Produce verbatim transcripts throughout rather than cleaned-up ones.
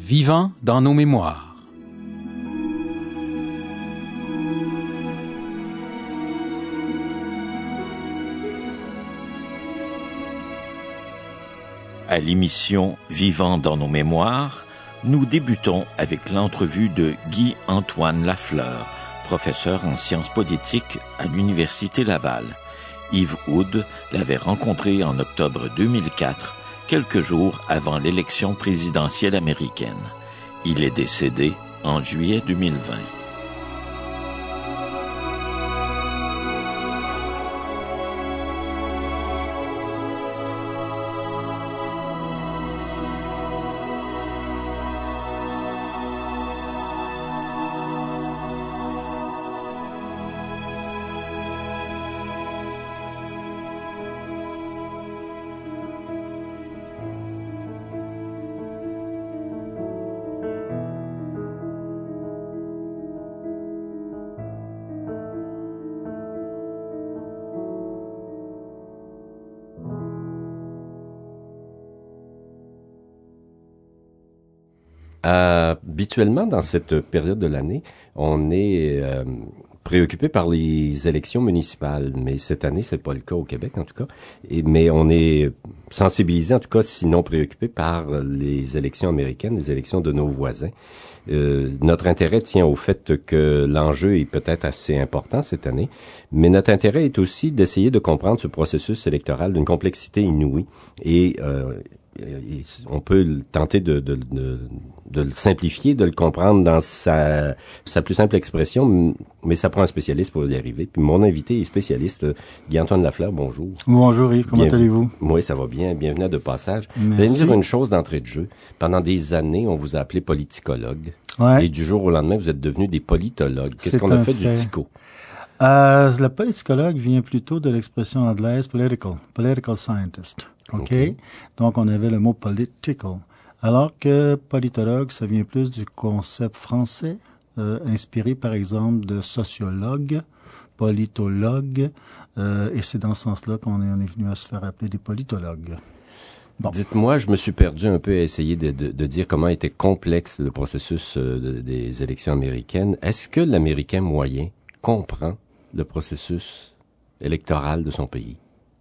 vivant dans nos mémoires. À l'émission Vivant dans nos mémoires, nous débutons avec l'entrevue de Guy-Antoine Lafleur, professeur en sciences politiques à l'Université Laval. Yves Oud l'avait rencontré en octobre deux mille quatre, quelques jours avant l'élection présidentielle américaine. Il est décédé en juillet deux mille vingt. Euh, habituellement, dans cette période de l'année, on est euh, préoccupé par les élections municipales, mais cette année, c'est pas le cas au Québec, en tout cas. Et, mais on est sensibilisé, en tout cas, sinon préoccupé par les élections américaines, les élections de nos voisins. Euh, notre intérêt tient au fait que l'enjeu est peut-être assez important cette année, mais notre intérêt est aussi d'essayer de comprendre ce processus électoral d'une complexité inouïe et euh, on peut tenter de, de, de, de le simplifier, de le comprendre dans sa, sa plus simple expression, mais ça prend un spécialiste pour y arriver. Puis mon invité est spécialiste, Guy-Antoine Lafleur, bonjour. Bonjour Yves, comment Bienvenue. allez-vous? Oui, ça va bien, bienvenue à De Passage. Merci. Je vais me dire une chose d'entrée de jeu. Pendant des années, on vous a appelé politicologue. Ouais. Et du jour au lendemain, vous êtes devenu des politologues. Qu'est-ce C'est qu'on a un fait, fait. du tico? Euh, le politicologue vient plutôt de l'expression anglaise political, political scientist. OK? OK. Donc, on avait le mot political. Alors que politologue, ça vient plus du concept français, euh, inspiré par exemple de sociologue, politologue, euh, et c'est dans ce sens-là qu'on est, on est venu à se faire appeler des politologues. Bon. Dites-moi, je me suis perdu un peu à essayer de, de, de dire comment était complexe le processus euh, de, des élections américaines. Est-ce que l'Américain moyen comprend le processus électoral de son pays?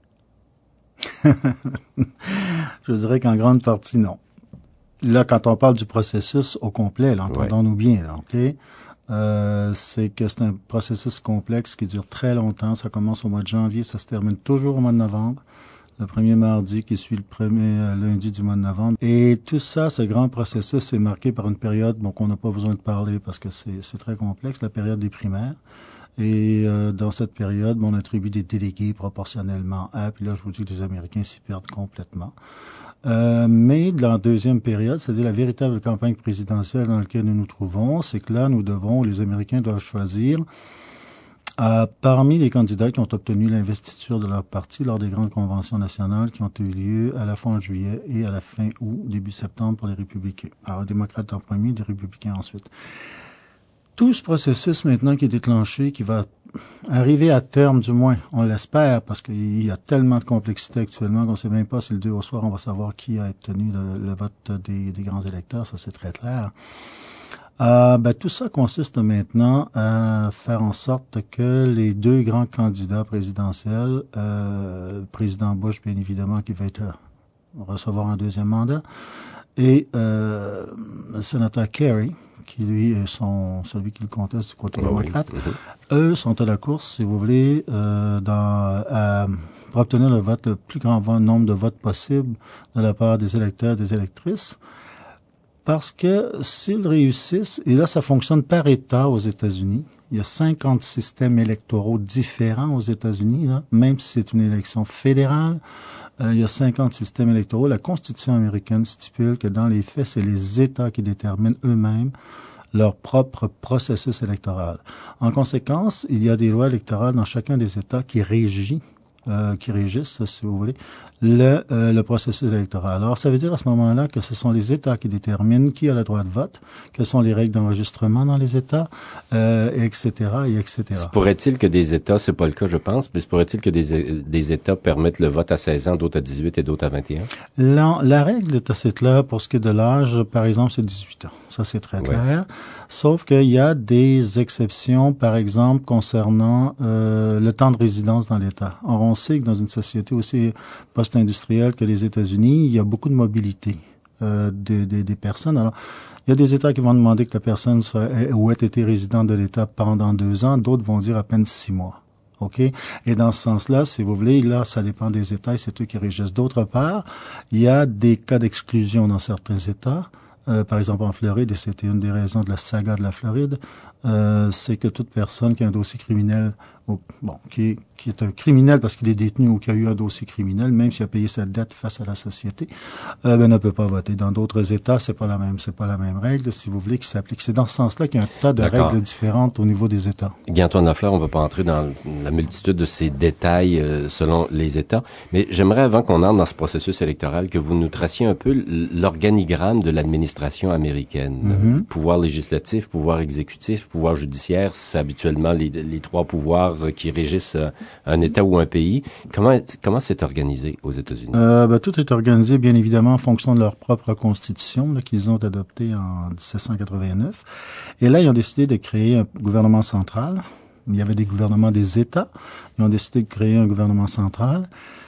Je dirais qu'en grande partie, non. Là, quand on parle du processus au complet, là, entendons-nous bien, là, OK? Euh, c'est que c'est un processus complexe qui dure très longtemps. Ça commence au mois de janvier, ça se termine toujours au mois de novembre. Le premier mardi qui suit le premier euh, lundi du mois de novembre. Et tout ça, ce grand processus est marqué par une période bon, qu'on n'a pas besoin de parler parce que c'est, c'est très complexe, la période des primaires. Et euh, dans cette période, bon, on attribue des délégués proportionnellement à, puis là, je vous dis que les Américains s'y perdent complètement. Euh, mais dans la deuxième période, c'est-à-dire la véritable campagne présidentielle dans laquelle nous nous trouvons, c'est que là, nous devons, les Américains doivent choisir euh, parmi les candidats qui ont obtenu l'investiture de leur parti lors des grandes conventions nationales qui ont eu lieu à la fin juillet et à la fin août, début septembre pour les républicains. Alors, les démocrates en premier, les républicains ensuite. Tout ce processus maintenant qui est déclenché, qui va arriver à terme du moins, on l'espère, parce qu'il y a tellement de complexité actuellement qu'on ne sait même pas si le deux au soir, on va savoir qui a obtenu le, le vote des, des grands électeurs, ça c'est très clair. Euh, ben, tout ça consiste maintenant à faire en sorte que les deux grands candidats présidentiels, euh, le président Bush, bien évidemment, qui va être, recevoir un deuxième mandat, et euh, le sénateur Kerry, qui lui est son, celui qui le conteste du côté oh démocrate, oui. Mm-hmm. eux sont à la course, si vous voulez, euh, dans, à, pour obtenir le vote, le plus grand nombre de votes possible de la part des électeurs et des électrices. Parce que s'ils réussissent, et là ça fonctionne par État aux États-Unis, il y a cinquante systèmes électoraux différents aux États-Unis, là, même si c'est une élection fédérale. Euh, il y a cinquante systèmes électoraux. La Constitution américaine stipule que dans les faits, c'est les États qui déterminent eux-mêmes leur propre processus électoral. En conséquence, il y a des lois électorales dans chacun des États qui régissent euh, qui régissent, si vous voulez, le, euh, le processus électoral. Alors, ça veut dire à ce moment-là que ce sont les États qui déterminent qui a le droit de vote, quelles sont les règles d'enregistrement dans les États, euh, et cetera, et et cetera. Se pourrait-il que des États, c'est pas le cas, je pense, mais se pourrait-il que des, des États permettent le vote à seize ans, d'autres à dix-huit et d'autres à vingt et un? La, la règle est assez claire pour ce qui est de l'âge, par exemple, c'est dix-huit ans. Ça, c'est très clair. Ouais. Sauf qu'il y a des exceptions, par exemple, concernant euh, le temps de résidence dans l'État. Or, on sait que dans une société aussi post-industrielle que les États-Unis, il y a beaucoup de mobilité euh, des, des, des personnes. Alors, il y a des États qui vont demander que la personne soit ou ait été résident de l'État pendant deux ans. D'autres vont dire à peine six mois. OK? Et dans ce sens-là, si vous voulez, là, ça dépend des États et c'est eux qui régissent. D'autre part, il y a des cas d'exclusion dans certains États. Euh, par exemple, en Floride, et c'était une des raisons de la saga de la Floride, euh, c'est que toute personne qui a un dossier criminel, ou, bon, qui, qui est un criminel parce qu'il est détenu ou qui a eu un dossier criminel, même s'il a payé sa dette face à la société, euh, ben, ne peut pas voter. Dans d'autres États, c'est pas la même, c'est pas la même règle, si vous voulez, qui s'applique. C'est dans ce sens-là qu'il y a un tas de D'accord. règles différentes au niveau des États. Guy-Antoine Lafleur, on va pas entrer dans la multitude de ces détails euh, selon les États, mais j'aimerais, avant qu'on entre dans ce processus électoral, que vous nous traciez un peu l'organigramme de l'administration américaine. Mm-hmm. Pouvoir législatif, pouvoir exécutif, pouvoir judiciaire, c'est habituellement les, les trois pouvoirs qui régissent un État ou un pays. Comment comment c'est organisé aux États-Unis? Euh, ben, tout est organisé, bien évidemment, en fonction de leur propre constitution là, qu'ils ont adoptée en dix-sept cent quatre-vingt-neuf. Et là, ils ont décidé de créer un gouvernement central. Il y avait des gouvernements des États. Ils ont décidé de créer un gouvernement central.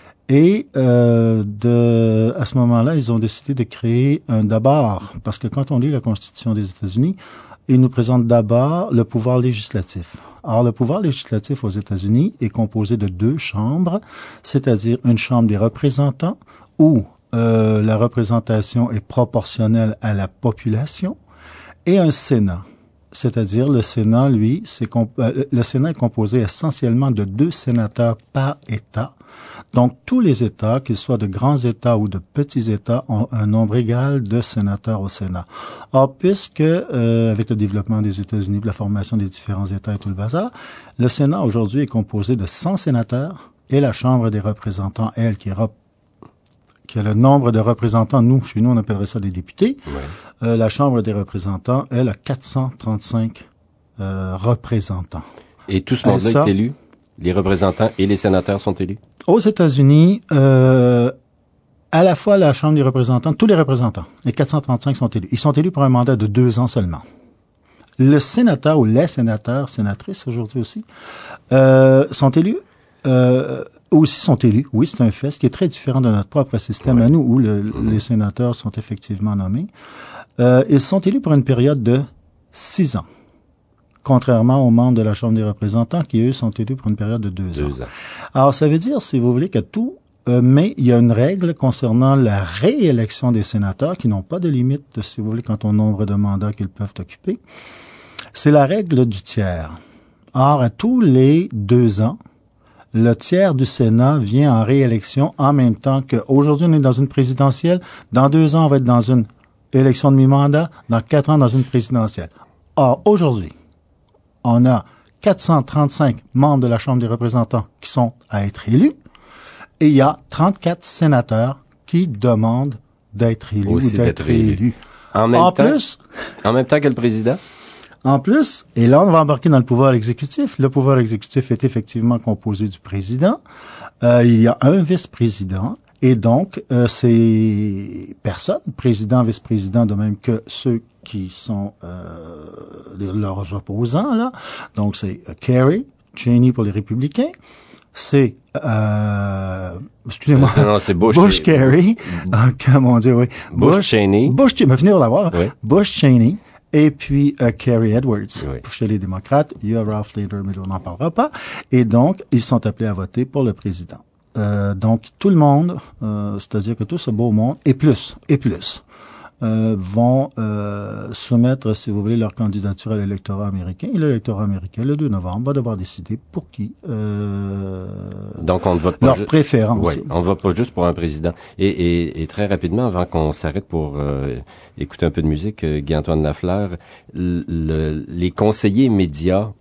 Et euh, de, à ce moment-là, ils ont décidé de créer un d'abord, parce que quand on lit la Constitution des États-Unis, ils nous présentent d'abord le pouvoir législatif. Or, le pouvoir législatif aux États-Unis est composé de deux chambres, c'est-à-dire une chambre des représentants où euh, la représentation est proportionnelle à la population, et un Sénat. C'est-à-dire le Sénat, lui, c'est comp- euh, le Sénat est composé essentiellement de deux sénateurs par État. Donc, tous les États, qu'ils soient de grands États ou de petits États, ont un nombre égal de sénateurs au Sénat. Or, puisque, euh, avec le développement des États-Unis, la formation des différents États et tout le bazar, le Sénat aujourd'hui est composé de cent sénateurs et la Chambre des représentants, elle, qui est rep- qui a le nombre de représentants, nous, chez nous, on appellerait ça des députés. Ouais. Euh, la Chambre des représentants, elle, a quatre cent trente-cinq euh, représentants. Et tout ce monde-là est élu? Les représentants et les sénateurs sont élus? Aux États-Unis, euh, à la fois la Chambre des représentants, tous les représentants, les quatre cent trente-cinq sont élus. Ils sont élus pour un mandat de deux ans seulement. Le sénateur ou les sénateurs, sénatrices aujourd'hui aussi, euh, sont élus, euh, aussi sont élus. Oui, c'est un fait, ce qui est très différent de notre propre système ouais. à nous, où le, mmh. les sénateurs sont effectivement nommés. Euh, ils sont élus pour une période de six ans. Contrairement aux membres de la Chambre des représentants qui, eux, sont élus pour une période de deux, deux ans. ans. Alors, ça veut dire, si vous voulez, que tout, euh, mais il y a une règle concernant la réélection des sénateurs qui n'ont pas de limite, si vous voulez, quant au nombre de mandats qu'ils peuvent occuper. C'est la règle du tiers. Or, à tous les deux ans, le tiers du Sénat vient en réélection en même temps qu'aujourd'hui, on est dans une présidentielle. Dans deux ans, on va être dans une élection de mi-mandat. Dans quatre ans, dans une présidentielle. Or, aujourd'hui, on a quatre cent trente-cinq membres de la Chambre des représentants qui sont à être élus et il y a trente-quatre sénateurs qui demandent d'être élus Aussi ou d'être élu. élus. En même en temps, plus, en même temps que le président? En plus, et là on va embarquer dans le pouvoir exécutif. Le pouvoir exécutif est effectivement composé du président. Euh, il y a un vice-président et donc euh, ces personnes, président, vice-président, de même que ceux qui sont euh, leurs opposants, là. Donc, c'est euh, Kerry, Cheney pour les républicains. C'est, euh, excusez-moi, non, non, c'est Bush, Bush Kerry. Ah, comment dire, oui. Bush, Bush Cheney. Bush, tu vas venir l'avoir. Oui. Bush Cheney. Et puis, euh, Kerry Edwards. Oui. Chez les démocrates, il y a Ralph Nader, mais on n'en parlera pas. Et donc, ils sont appelés à voter pour le président. Euh, donc, tout le monde, euh, c'est-à-dire que tout ce beau monde, et plus, et plus, Euh, vont euh, soumettre, si vous voulez, leur candidature à l'électorat américain. Et l'électorat américain, le deux novembre, va devoir décider pour qui euh, Donc, on ne vote pas leur ju- préférence. Oui, on ne vote pas juste pour un président. Et, et, et très rapidement, avant qu'on s'arrête pour euh, écouter un peu de musique, euh, Guy-Antoine Lafleur, le, le, les conseillers médias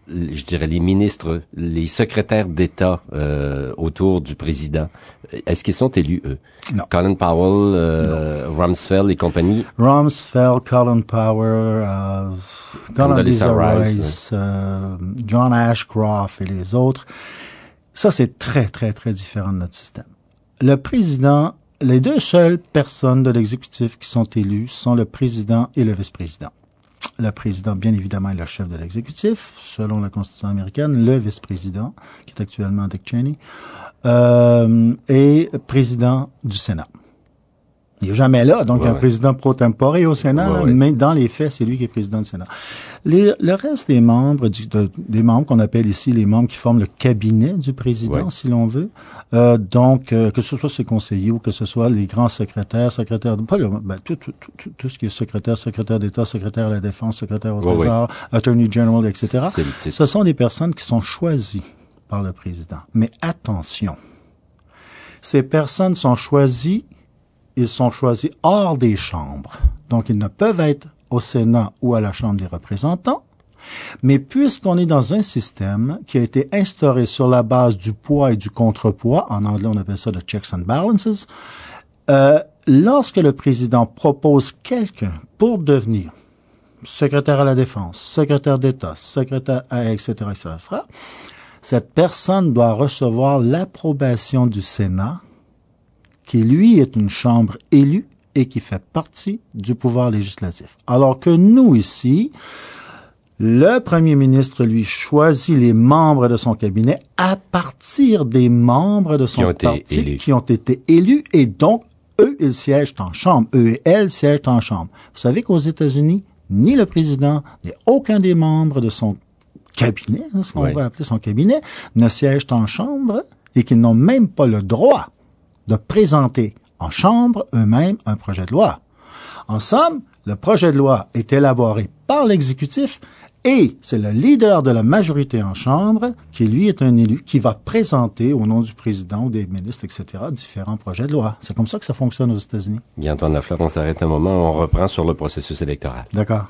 je dirais, les ministres, les secrétaires d'État euh, autour du président, est-ce qu'ils sont élus, eux? Non. Colin Powell, euh, Rumsfeld et compagnie? Rumsfeld, Colin Powell, euh, Condoleezza Rice, Rice euh, John Ashcroft et les autres. Ça, c'est très, très, très différent de notre système. Le président, les deux seules personnes de l'exécutif qui sont élues sont le président et le vice-président. Le président, bien évidemment, est le chef de l'exécutif, selon la Constitution américaine. Le vice-président, qui est actuellement Dick Cheney, euh, est président du Sénat. Il n'est jamais là, donc ouais, un ouais. président pro tempore au Sénat, ouais, ouais. mais dans les faits, c'est lui qui est président du Sénat. Les, le reste des membres, du, de, des membres qu'on appelle ici les membres qui forment le cabinet du président, ouais. si l'on veut, euh, donc euh, que ce soit ses conseillers ou que ce soit les grands secrétaires, secrétaires, pas le, ben, tout, tout, tout, tout ce qui est secrétaire, secrétaire d'État, secrétaire à la Défense, secrétaire au ouais, Trésor, ouais. Attorney General, et cetera. C'est, c'est, ce sont des personnes qui sont choisies par le président. Mais attention, ces personnes sont choisies Ils sont choisis hors des chambres. Donc, ils ne peuvent être au Sénat ou à la Chambre des représentants. Mais puisqu'on est dans un système qui a été instauré sur la base du poids et du contrepoids, en anglais on appelle ça le checks and balances, euh, lorsque le président propose quelqu'un pour devenir secrétaire à la Défense, secrétaire d'État, secrétaire à, et cetera, et cetera, et cetera, cette personne doit recevoir l'approbation du Sénat, qui, lui, est une chambre élue et qui fait partie du pouvoir législatif. Alors que nous, ici, le premier ministre, lui, choisit les membres de son cabinet à partir des membres de son parti élus. qui ont été élus et donc, eux, ils siègent en chambre. Eux et elles siègent en chambre. Vous savez qu'aux États-Unis, ni le président, ni aucun des membres de son cabinet, ce qu'on oui. va appeler son cabinet, ne siègent en chambre et qu'ils n'ont même pas le droit de présenter en chambre eux-mêmes un projet de loi. En somme, le projet de loi est élaboré par l'exécutif et c'est le leader de la majorité en chambre qui, lui, est un élu qui va présenter au nom du président ou des ministres, et cetera, différents projets de loi. C'est comme ça que ça fonctionne aux États-Unis. Guy-Antoine Lafleur, on s'arrête un moment, on reprend sur le processus électoral. D'accord.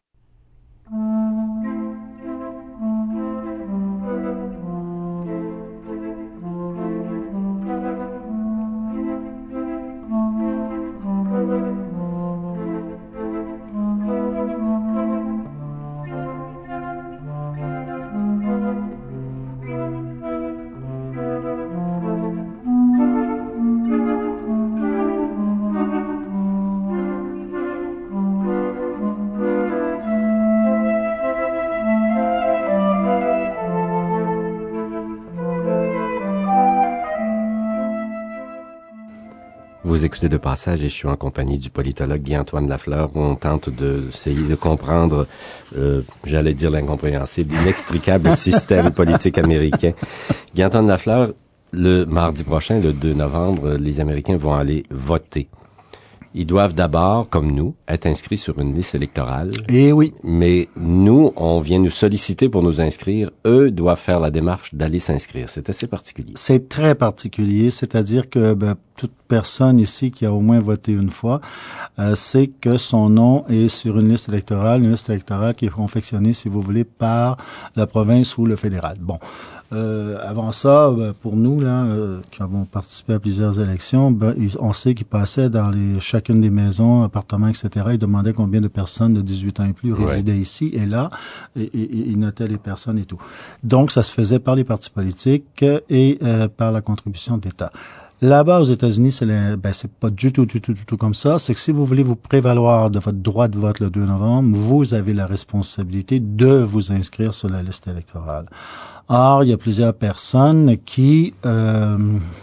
Vous écoutez De Passage et je suis en compagnie du politologue Guy-Antoine Lafleur. On tente d'essayer de comprendre, euh, j'allais dire l'incompréhensible, l'inextricable système politique américain. Guy-Antoine Lafleur, le mardi prochain, le deux novembre, les Américains vont aller voter. Ils doivent d'abord, comme nous, être inscrits sur une liste électorale. Eh oui. Mais nous, on vient nous solliciter pour nous inscrire. Eux doivent faire la démarche d'aller s'inscrire. C'est assez particulier. C'est très particulier. C'est-à-dire que ben, toute personne ici qui a au moins voté une fois euh, sait que son nom est sur une liste électorale, une liste électorale qui est confectionnée, si vous voulez, par la province ou le fédéral. Bon. Euh, avant ça, ben, pour nous, là, euh, qui avons participé à plusieurs élections, ben, on sait qu'ils passaient dans les chacune des maisons, appartements, et cetera. Ils demandaient combien de personnes de dix-huit ans et plus résidaient ouais. ici et là, et, et, et ils notaient les personnes et tout. Donc, ça se faisait par les partis politiques et euh, par la contribution d'État. Là-bas, aux États-Unis, c'est, les, ben, c'est pas du tout, du tout, du tout comme ça. C'est que si vous voulez vous prévaloir de votre droit de vote le deux novembre, vous avez la responsabilité de vous inscrire sur la liste électorale. Or, il y a plusieurs personnes qui euh,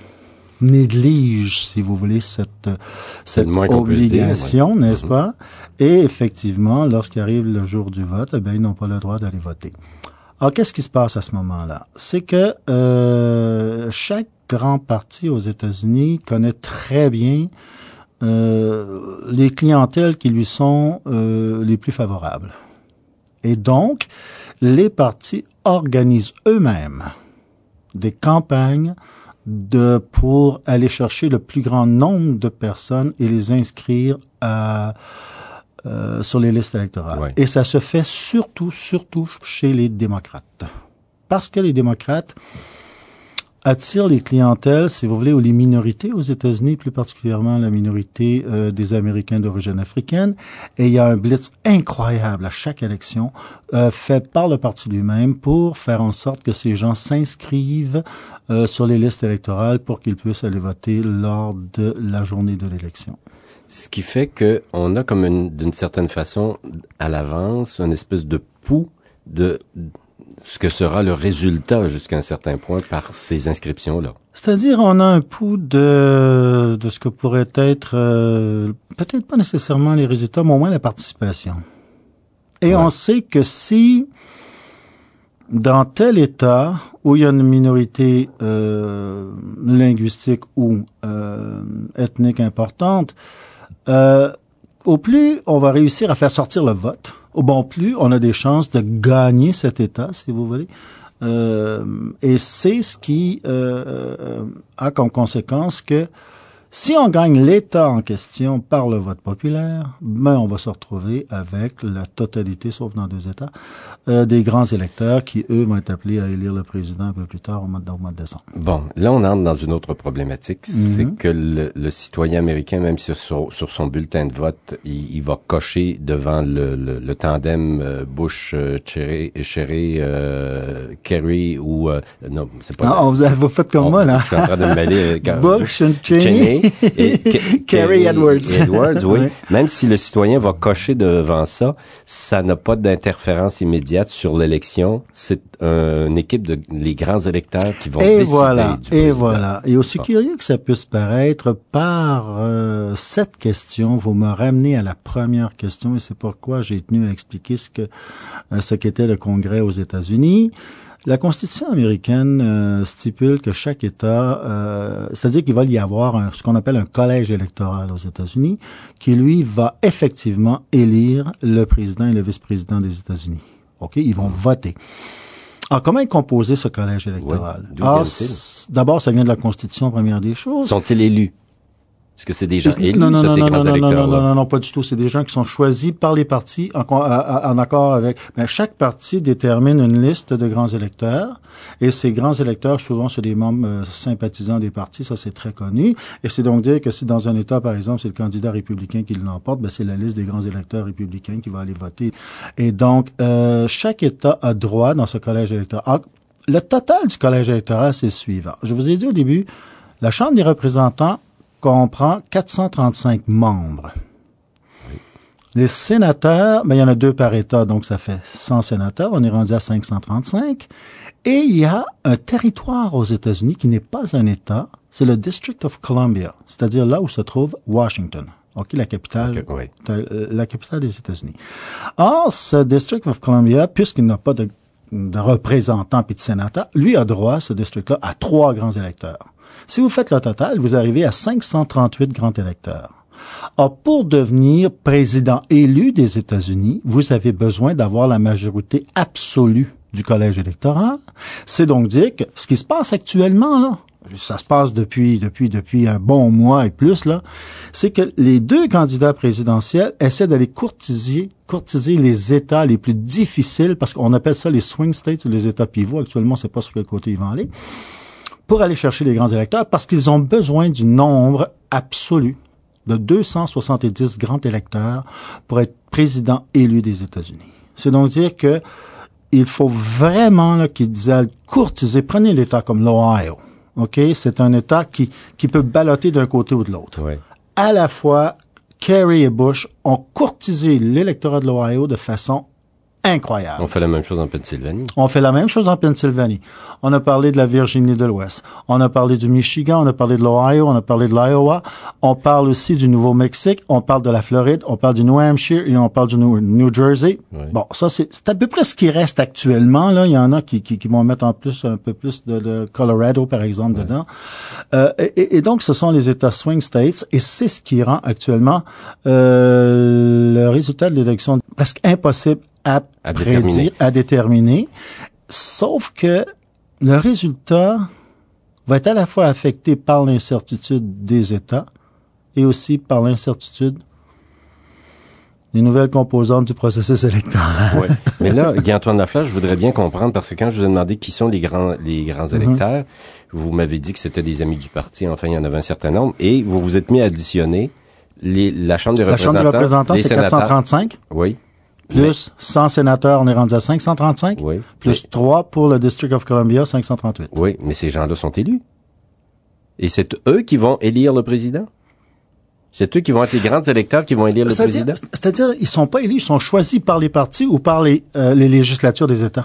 négligent, si vous voulez, cette, cette obligation, dire, ouais. n'est-ce mm-hmm. pas? Et effectivement, lorsqu'arrive le jour du vote, eh bien, ils n'ont pas le droit d'aller voter. Alors, qu'est-ce qui se passe à ce moment-là? C'est que euh, chaque grand parti aux États-Unis connaît très bien euh, les clientèles qui lui sont euh, les plus favorables. Et donc, les partis organisent eux-mêmes des campagnes de pour aller chercher le plus grand nombre de personnes et les inscrire à euh, sur les listes électorales. Ouais. Et ça se fait surtout, surtout chez les démocrates. Parce que les démocrates attirent les clientèles, si vous voulez, ou les minorités aux États-Unis, plus particulièrement la minorité euh, des Américains d'origine africaine. Et il y a un blitz incroyable à chaque élection, euh, fait par le parti lui-même pour faire en sorte que ces gens s'inscrivent euh, sur les listes électorales pour qu'ils puissent aller voter lors de la journée de l'élection. Ce qui fait que on a comme une, d'une certaine façon, à l'avance, une espèce de pouls de ce que sera le résultat jusqu'à un certain point par ces inscriptions-là. C'est-à-dire, on a un pouls de, de ce que pourrait être, euh, peut-être pas nécessairement les résultats, mais au moins la participation. Et ouais. On sait que si, dans tel État où il y a une minorité euh, linguistique ou euh, ethnique importante, euh, au plus on va réussir à faire sortir le vote, au bon plus on a des chances de gagner cet État, si vous voulez. Euh, et c'est ce qui euh, a comme conséquence que si on gagne l'État en question par le vote populaire, ben on va se retrouver avec la totalité, sauf dans deux États, euh, des grands électeurs qui, eux, vont être appelés à élire le président un peu plus tard au mois de, au mois de décembre. Bon, là, on entre dans une autre problématique, Mm-hmm. c'est que le, le citoyen américain, même sur, sur son bulletin de vote, il, il va cocher devant le, le, le tandem euh, Bush-Kerry, euh, Kerry ou... Euh, non, c'est pas... Ah, vous, vous faites comme on, moi, là. Je suis en train de me mêler... Euh, Bush and Cheney. Et Kerry Edwards. Edwards, oui. Oui. Même si le citoyen va cocher devant ça, ça n'a pas d'interférence immédiate sur l'élection. C'est euh, une équipe de les grands électeurs qui vont et décider voilà, du et président. voilà. Et aussi bon. curieux que ça puisse paraître, par euh, cette question, vous me ramenez à la première question, et c'est pourquoi j'ai tenu à expliquer ce que euh, ce qu'était le Congrès aux États-Unis. La Constitution américaine euh, stipule que chaque État, euh, c'est-à-dire qu'il va y avoir un, ce qu'on appelle un collège électoral aux États-Unis, qui lui va effectivement élire le président et le vice-président des États-Unis. Ok, ils vont voter. Alors, comment est composé ce collège électoral? Oui, d'où Alors, vient-il? D'abord, ça vient de la Constitution, première des choses. Sont-ils élus? Est-ce que c'est des gens élus? Non, non, ça, non, ces non, grands non, non, électeurs, non, non, non, non, pas du tout. C'est des gens qui sont choisis par les partis en, en, en accord avec... Ben, chaque parti détermine une liste de grands électeurs, et ces grands électeurs, souvent, sont des membres euh, sympathisants des partis, ça c'est très connu. Et c'est donc dire que si dans un État, par exemple, c'est le candidat républicain qui l'emporte, ben, c'est la liste des grands électeurs républicains qui va aller voter. Et donc, euh, chaque État a droit dans ce collège électoral. Alors, le total du collège électoral, c'est le suivant. Je vous ai dit au début, la Chambre des représentants comprend quatre cent trente-cinq membres. Oui. Les sénateurs, ben, il y en a deux par État, donc ça fait cent sénateurs. On est rendu à cinq cent trente-cinq. Et il y a un territoire aux États-Unis qui n'est pas un État, c'est le District of Columbia, c'est-à-dire là où se trouve Washington. OK, la capitale, okay, oui. la capitale des États-Unis. Or, ce District of Columbia, puisqu'il n'a pas de, de représentants puis de sénateurs, lui a droit, ce district-là, à trois grands électeurs. Si vous faites le total, vous arrivez à cinq cent trente-huit grands électeurs. Or, pour devenir président élu des États-Unis, vous avez besoin d'avoir la majorité absolue du collège électoral. C'est donc dire que ce qui se passe actuellement, là, ça se passe depuis, depuis, depuis un bon mois et plus, là, c'est que les deux candidats présidentiels essaient d'aller courtiser, courtiser les États les plus difficiles, parce qu'on appelle ça les swing states ou les États pivots. Actuellement, on ne sait pas sur quel côté ils vont aller, pour aller chercher les grands électeurs, parce qu'ils ont besoin du nombre absolu de deux cent soixante-dix grands électeurs pour être président élu des États-Unis. C'est donc dire que il faut vraiment là, qu'ils aillent courtiser. Prenez l'État comme l'Ohio. OK? C'est un État qui, qui peut balloter d'un côté ou de l'autre. Oui. À la fois, Kerry et Bush ont courtisé l'électorat de l'Ohio de façon incroyable. On fait la même chose en Pennsylvanie. On fait la même chose en Pennsylvanie. On a parlé de la Virginie de l'Ouest. On a parlé du Michigan, on a parlé de l'Ohio, on a parlé de l'Iowa. On parle aussi du Nouveau-Mexique, on parle de la Floride, on parle du New Hampshire et on parle du New, New Jersey. Oui. Bon, ça, c'est, c'est à peu près ce qui reste actuellement. Là, il y en a qui, qui, qui vont mettre en plus un peu plus de, de Colorado, par exemple, oui. dedans. Euh, et, et donc, ce sont les États swing states et c'est ce qui rend actuellement euh, le résultat de l'élection presque impossible à, à prédire, déterminer. à déterminer, sauf que le résultat va être à la fois affecté par l'incertitude des États et aussi par l'incertitude les nouvelles composantes du processus électoral. Oui. Mais là, Guy-Antoine Lafleur, je voudrais bien comprendre, parce que quand je vous ai demandé qui sont les grands les grands électeurs, mm-hmm. vous m'avez dit que c'était des amis du parti, enfin, il y en avait un certain nombre, et vous vous êtes mis à additionner les, la Chambre des la représentants. La Chambre des représentants, c'est quatre cent trente-cinq. Oui. Plus mais... cent sénateurs, on est rendu à cinq cent trente-cinq. Oui. Plus mais... trois pour le District of Columbia, cinq cent trente-huit. Oui, mais ces gens-là sont élus. Et c'est eux qui vont élire le président? C'est eux qui vont être les grands électeurs qui vont élire le c'est-à-dire, président? C'est-à-dire, ils sont pas élus, ils sont choisis par les partis ou par les, euh, les législatures des États.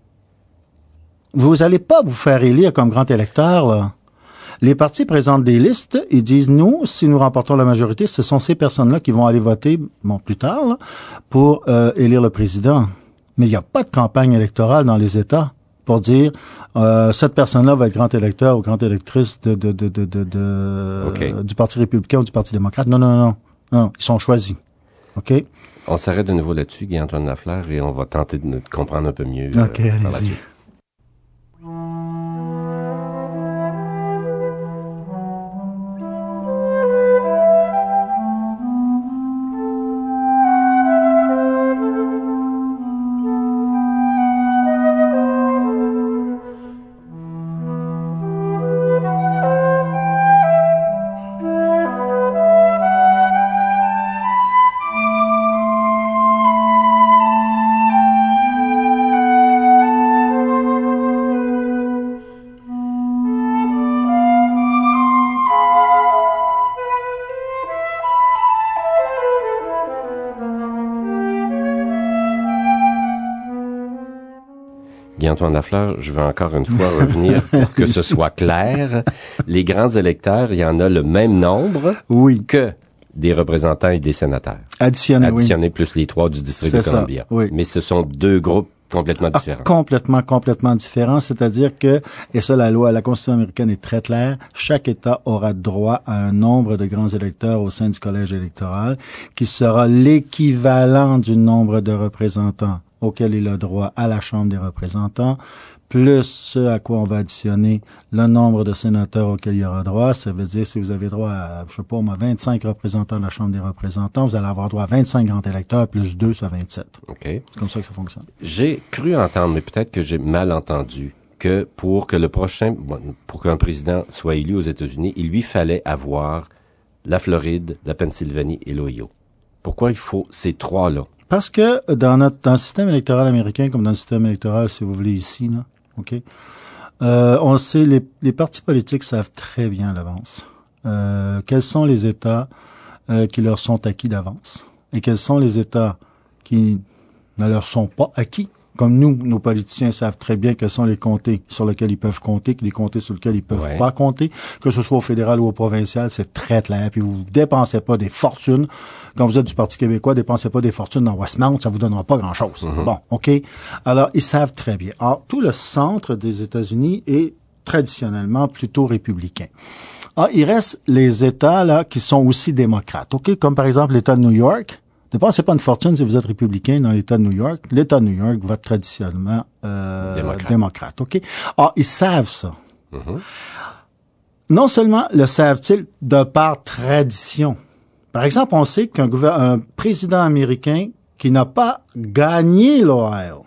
Vous allez pas vous faire élire comme grand électeur, là. Les partis présentent des listes et disent, nous, si nous remportons la majorité, ce sont ces personnes-là qui vont aller voter, bon, plus tard, là, pour euh, élire le président. Mais il n'y a pas de campagne électorale dans les États pour dire euh, cette personne-là va être grand électeur ou grande électrice de, de, de, de, de, de okay. euh, du Parti républicain ou du Parti démocrate. Non, non, non, non, ils sont choisis. OK? On s'arrête de nouveau là-dessus, Guy-Antoine Lafleur, et on va tenter de comprendre un peu mieux OK, euh, allez-y. par la suite. Guy-Antoine Lafleur, je veux encore une fois revenir pour que ce soit clair. Les grands électeurs, il y en a le même nombre oui. que des représentants et des sénateurs. Additionnés, Additionnés oui. plus les trois du district C'est de Columbia. Ça, oui. Mais ce sont deux groupes complètement différents. Ah, complètement, complètement différents. C'est-à-dire que, et ça, la loi, la Constitution américaine est très claire, chaque État aura droit à un nombre de grands électeurs au sein du collège électoral qui sera l'équivalent du nombre de représentants auquel il a droit à la Chambre des représentants, plus ce à quoi on va additionner le nombre de sénateurs auquel il y aura droit. Ça veut dire, si vous avez droit à, je sais pas, moi, vingt-cinq représentants de la Chambre des représentants, vous allez avoir droit à vingt-cinq grands électeurs, plus deux, ça fait vingt-sept. OK. C'est comme ça que ça fonctionne. J'ai cru entendre, mais peut-être que j'ai mal entendu, que pour que le prochain, pour qu'un président soit élu aux États-Unis, il lui fallait avoir la Floride, la Pennsylvanie et l'Ohio. Pourquoi il faut ces trois-là? Parce que dans notre dans le système électoral américain, comme dans le système électoral, si vous voulez, ici, là, OK, euh, on sait, les, les partis politiques savent très bien à l'avance euh, quels sont les États euh, qui leur sont acquis d'avance et quels sont les États qui ne leur sont pas acquis. Comme nous, nos politiciens savent très bien quels sont les comtés sur lesquels ils peuvent compter, les comtés sur lesquels ils peuvent ouais. pas compter, que ce soit au fédéral ou au provincial, c'est très clair. Puis vous dépensez pas des fortunes. Quand vous êtes du Parti québécois, dépensez pas des fortunes dans Westmount, ça vous donnera pas grand-chose. Mm-hmm. Bon, OK. Alors, ils savent très bien. Alors, tout le centre des États-Unis est traditionnellement plutôt républicain. Ah, il reste les États, là, qui sont aussi démocrates. OK? Comme par exemple l'État de New York. Dépensez pas une fortune si vous êtes républicain dans l'État de New York. L'État de New York vote traditionnellement euh, démocrate. démocrate. OK? Ah, ils savent ça. Mm-hmm. Non seulement le savent-ils de par tradition. Par exemple, on sait qu'un gouver- un président américain qui n'a pas gagné l'Ohio,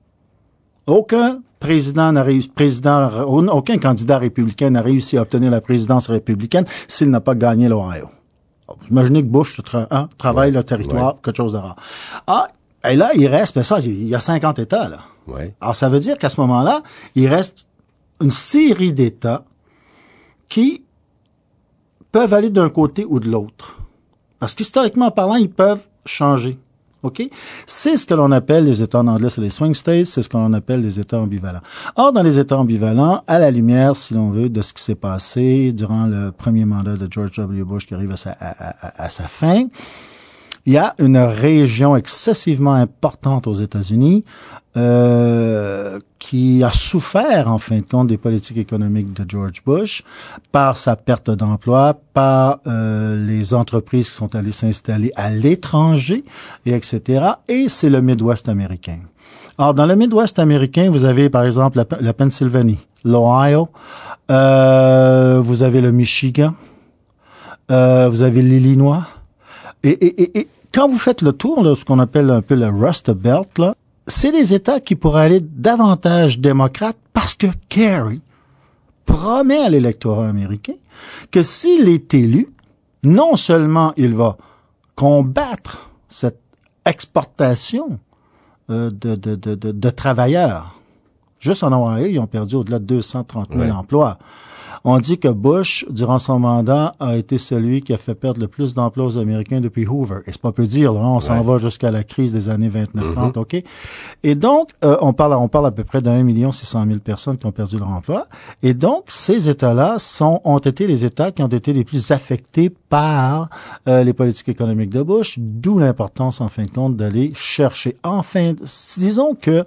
aucun président n'a réussi, président, aucun candidat républicain n'a réussi à obtenir la présidence républicaine s'il n'a pas gagné l'Ohio. Imaginez que Bush tra- hein, travaille ouais, le territoire, ouais. quelque chose de rare. Ah, et là, il reste, ben ça, il y a cinquante États, là. Ouais. Alors, ça veut dire qu'à ce moment-là, il reste une série d'États qui peuvent aller d'un côté ou de l'autre. Parce qu'historiquement parlant, ils peuvent changer. OK? C'est ce que l'on appelle les États en anglais, c'est les swing states, c'est ce que l'on appelle les États ambivalents. Or, dans les États ambivalents, à la lumière, si l'on veut, de ce qui s'est passé durant le premier mandat de George W. Bush qui arrive à sa, à, à, à sa fin, il y a une région excessivement importante aux États-Unis euh, qui a souffert, en fin de compte, des politiques économiques de George Bush par sa perte d'emploi, par euh, les entreprises qui sont allées s'installer à l'étranger, et et cetera. Et c'est le Midwest américain. Alors, dans le Midwest américain, vous avez, par exemple, la, la Pennsylvanie, l'Ohio, euh, vous avez le Michigan, euh, vous avez l'Illinois, Et, et, et, et quand vous faites le tour, là, ce qu'on appelle un peu le Rust Belt, là, c'est des États qui pourraient aller davantage démocrates parce que Kerry promet à l'électorat américain que s'il est élu, non seulement il va combattre cette exportation euh, de, de, de, de, de travailleurs. Juste en Ohio, ils ont perdu au-delà de deux cent trente mille ouais. emplois. On dit que Bush, durant son mandat, a été celui qui a fait perdre le plus d'emplois aux Américains depuis Hoover. Et c'est pas peu dire, là, on ouais. s'en va jusqu'à la crise des années vingt-neuf trente, mm-hmm. OK? Et donc, euh, on parle on parle à peu près d'un million six cent mille personnes qui ont perdu leur emploi. Et donc, ces États-là sont ont été les États qui ont été les plus affectés par euh, les politiques économiques de Bush, d'où l'importance, en fin de compte, d'aller chercher. Enfin, disons que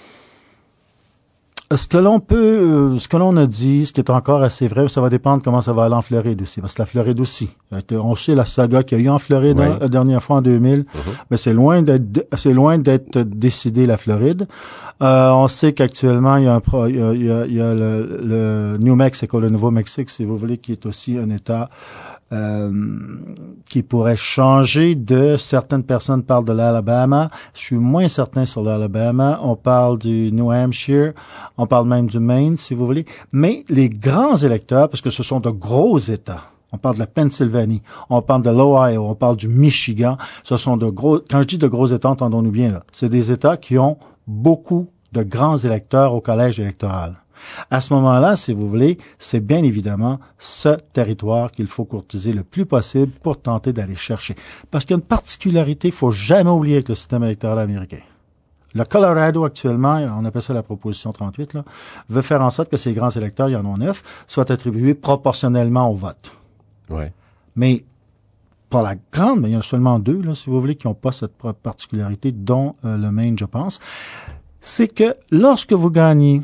ce que l'on peut, ce que l'on a dit, ce qui est encore assez vrai, ça va dépendre comment ça va aller en Floride aussi, parce que la Floride aussi, on sait la saga qu'il y a eu en Floride oui. la dernière fois en deux mille, uh-huh. mais c'est loin d'être, c'est loin d'être décidé la Floride. Euh, on sait qu'actuellement il y a un, pro, il y a, il y a, il y a le, le New Mexico, le Nouveau-Mexique, si vous voulez, qui est aussi un État Euh, qui pourrait changer de certaines personnes parlent de l'Alabama. Je suis moins certain sur l'Alabama. On parle du New Hampshire. On parle même du Maine, si vous voulez. Mais les grands électeurs, parce que ce sont de gros États. On parle de la Pennsylvanie. On parle de l'Ohio. On parle du Michigan. Ce sont de gros, quand je dis de gros États, entendons-nous bien, là. C'est des États qui ont beaucoup de grands électeurs au collège électoral. À ce moment-là, si vous voulez, c'est bien évidemment ce territoire qu'il faut courtiser le plus possible pour tenter d'aller chercher. Parce qu'il y a une particularité, il faut jamais oublier avec le système électoral américain. Le Colorado, actuellement, on appelle ça la proposition trente-huit, là, veut faire en sorte que ces grands électeurs, il y en a neuf, soient attribués proportionnellement au vote. Ouais. Mais pas la grande, mais il y en a seulement deux, là, si vous voulez, qui n'ont pas cette particularité, dont euh, le Maine, je pense. C'est que lorsque vous gagnez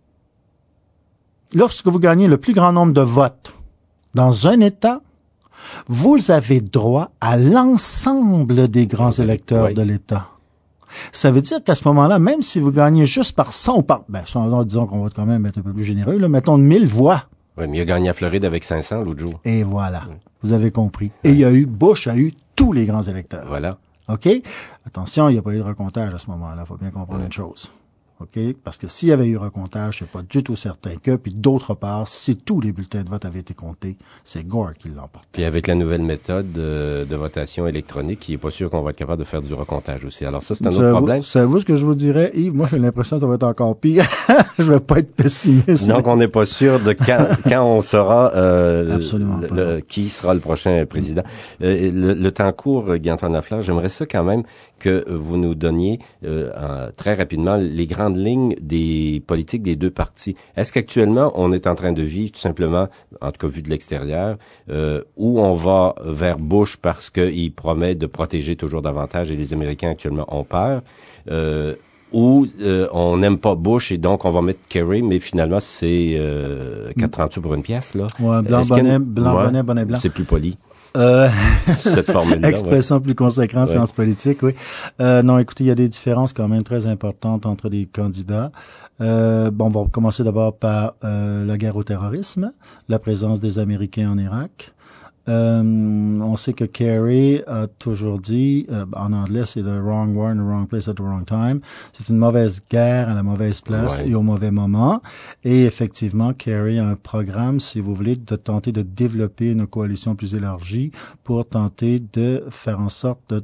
Lorsque vous gagnez le plus grand nombre de votes dans un État, vous avez droit à l'ensemble des grands électeurs oui. de l'État. Ça veut dire qu'à ce moment-là, même si vous gagnez juste par cent ou par, ben, disons qu'on va quand même être un peu plus généreux, là, mettons mille voix. Oui, mais il a gagné à Floride avec cinq cents l'autre jour. Et voilà. Oui. Vous avez compris. Et il y a eu, Bush a eu tous les grands électeurs. Voilà. OK? Attention, il n'y a pas eu de recomptage à ce moment-là. Il faut bien comprendre oui. une chose. OK? Parce que s'il y avait eu recomptage, c'est pas du tout certain que. Puis d'autre part, si tous les bulletins de vote avaient été comptés, c'est Gore qui l'emporte. Puis avec la nouvelle méthode de, de votation électronique, il est pas sûr qu'on va être capable de faire du recomptage aussi. Alors ça, c'est un autre problème. Savez-vous ce que je vous dirais, Yves? Moi, j'ai l'impression que ça va être encore pire. Je vais pas être pessimiste. Donc, on n'est pas sûr de quand, quand on saura euh, Absolument le, pas. Le, qui sera le prochain président. Euh, le, le temps court, Guy-Antoine Lafleur, j'aimerais ça quand même que vous nous donniez euh, en, très rapidement les grandes lignes des politiques des deux partis. Est-ce qu'actuellement, on est en train de vivre tout simplement, en tout cas vu de l'extérieur, euh, où on va vers Bush parce qu'il promet de protéger toujours davantage et les Américains actuellement ont peur, euh, ou euh, on n'aime pas Bush et donc on va mettre Kerry, mais finalement c'est euh, quatre trente-huit pour une pièce, là. Ouais, blanc bonnet, blanc bonnet, bonnet blanc. C'est plus poli. Euh, Cette formule-là. Expression ouais. plus consacrée en ouais. sciences politiques, oui. Euh, non, écoutez, il y a des différences quand même très importantes entre les candidats. Euh, bon, on va commencer d'abord par euh, la guerre au terrorisme, la présence des Américains en Irak. Euh, on sait que Kerry a toujours dit, euh, en anglais, c'est the wrong war in the wrong place at the wrong time. C'est une mauvaise guerre à la mauvaise place ouais. et au mauvais moment. Et effectivement, Kerry a un programme, si vous voulez, de tenter de développer une coalition plus élargie pour tenter de faire en sorte de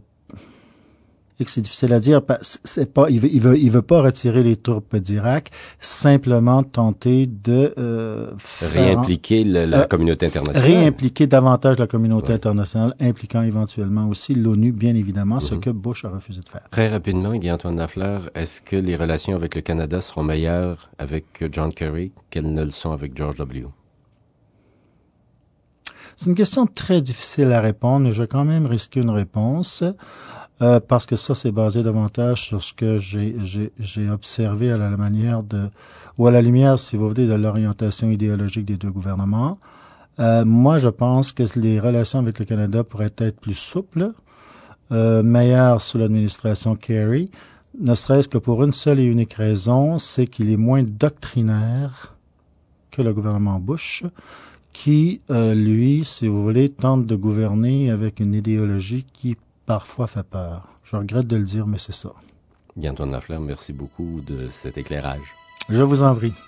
c'est difficile à dire. C'est pas, il veut, il veut, il veut pas retirer les troupes d'Irak, simplement tenter de euh, réimpliquer le, la euh, communauté internationale. Réimpliquer davantage la communauté ouais. internationale, impliquant éventuellement aussi l'ONU, bien évidemment, mm-hmm. ce que Bush a refusé de faire. Très rapidement, Guy-Antoine Lafleur, est-ce que les relations avec le Canada seront meilleures avec John Kerry qu'elles ne le sont avec George W? C'est une question très difficile à répondre, mais je vais quand même risquer une réponse. Euh, parce que ça, c'est basé davantage sur ce que j'ai, j'ai, j'ai observé à la manière de, ou à la lumière, si vous voulez, de l'orientation idéologique des deux gouvernements. Euh, moi, je pense que les relations avec le Canada pourraient être plus souples, euh, meilleures sous l'administration Kerry, ne serait-ce que pour une seule et unique raison, c'est qu'il est moins doctrinaire que le gouvernement Bush, qui, euh, lui, si vous voulez, tente de gouverner avec une idéologie qui parfois fait peur. Je regrette de le dire, mais c'est ça. Guy-Antoine Lafleur, merci beaucoup de cet éclairage. Je vous en prie.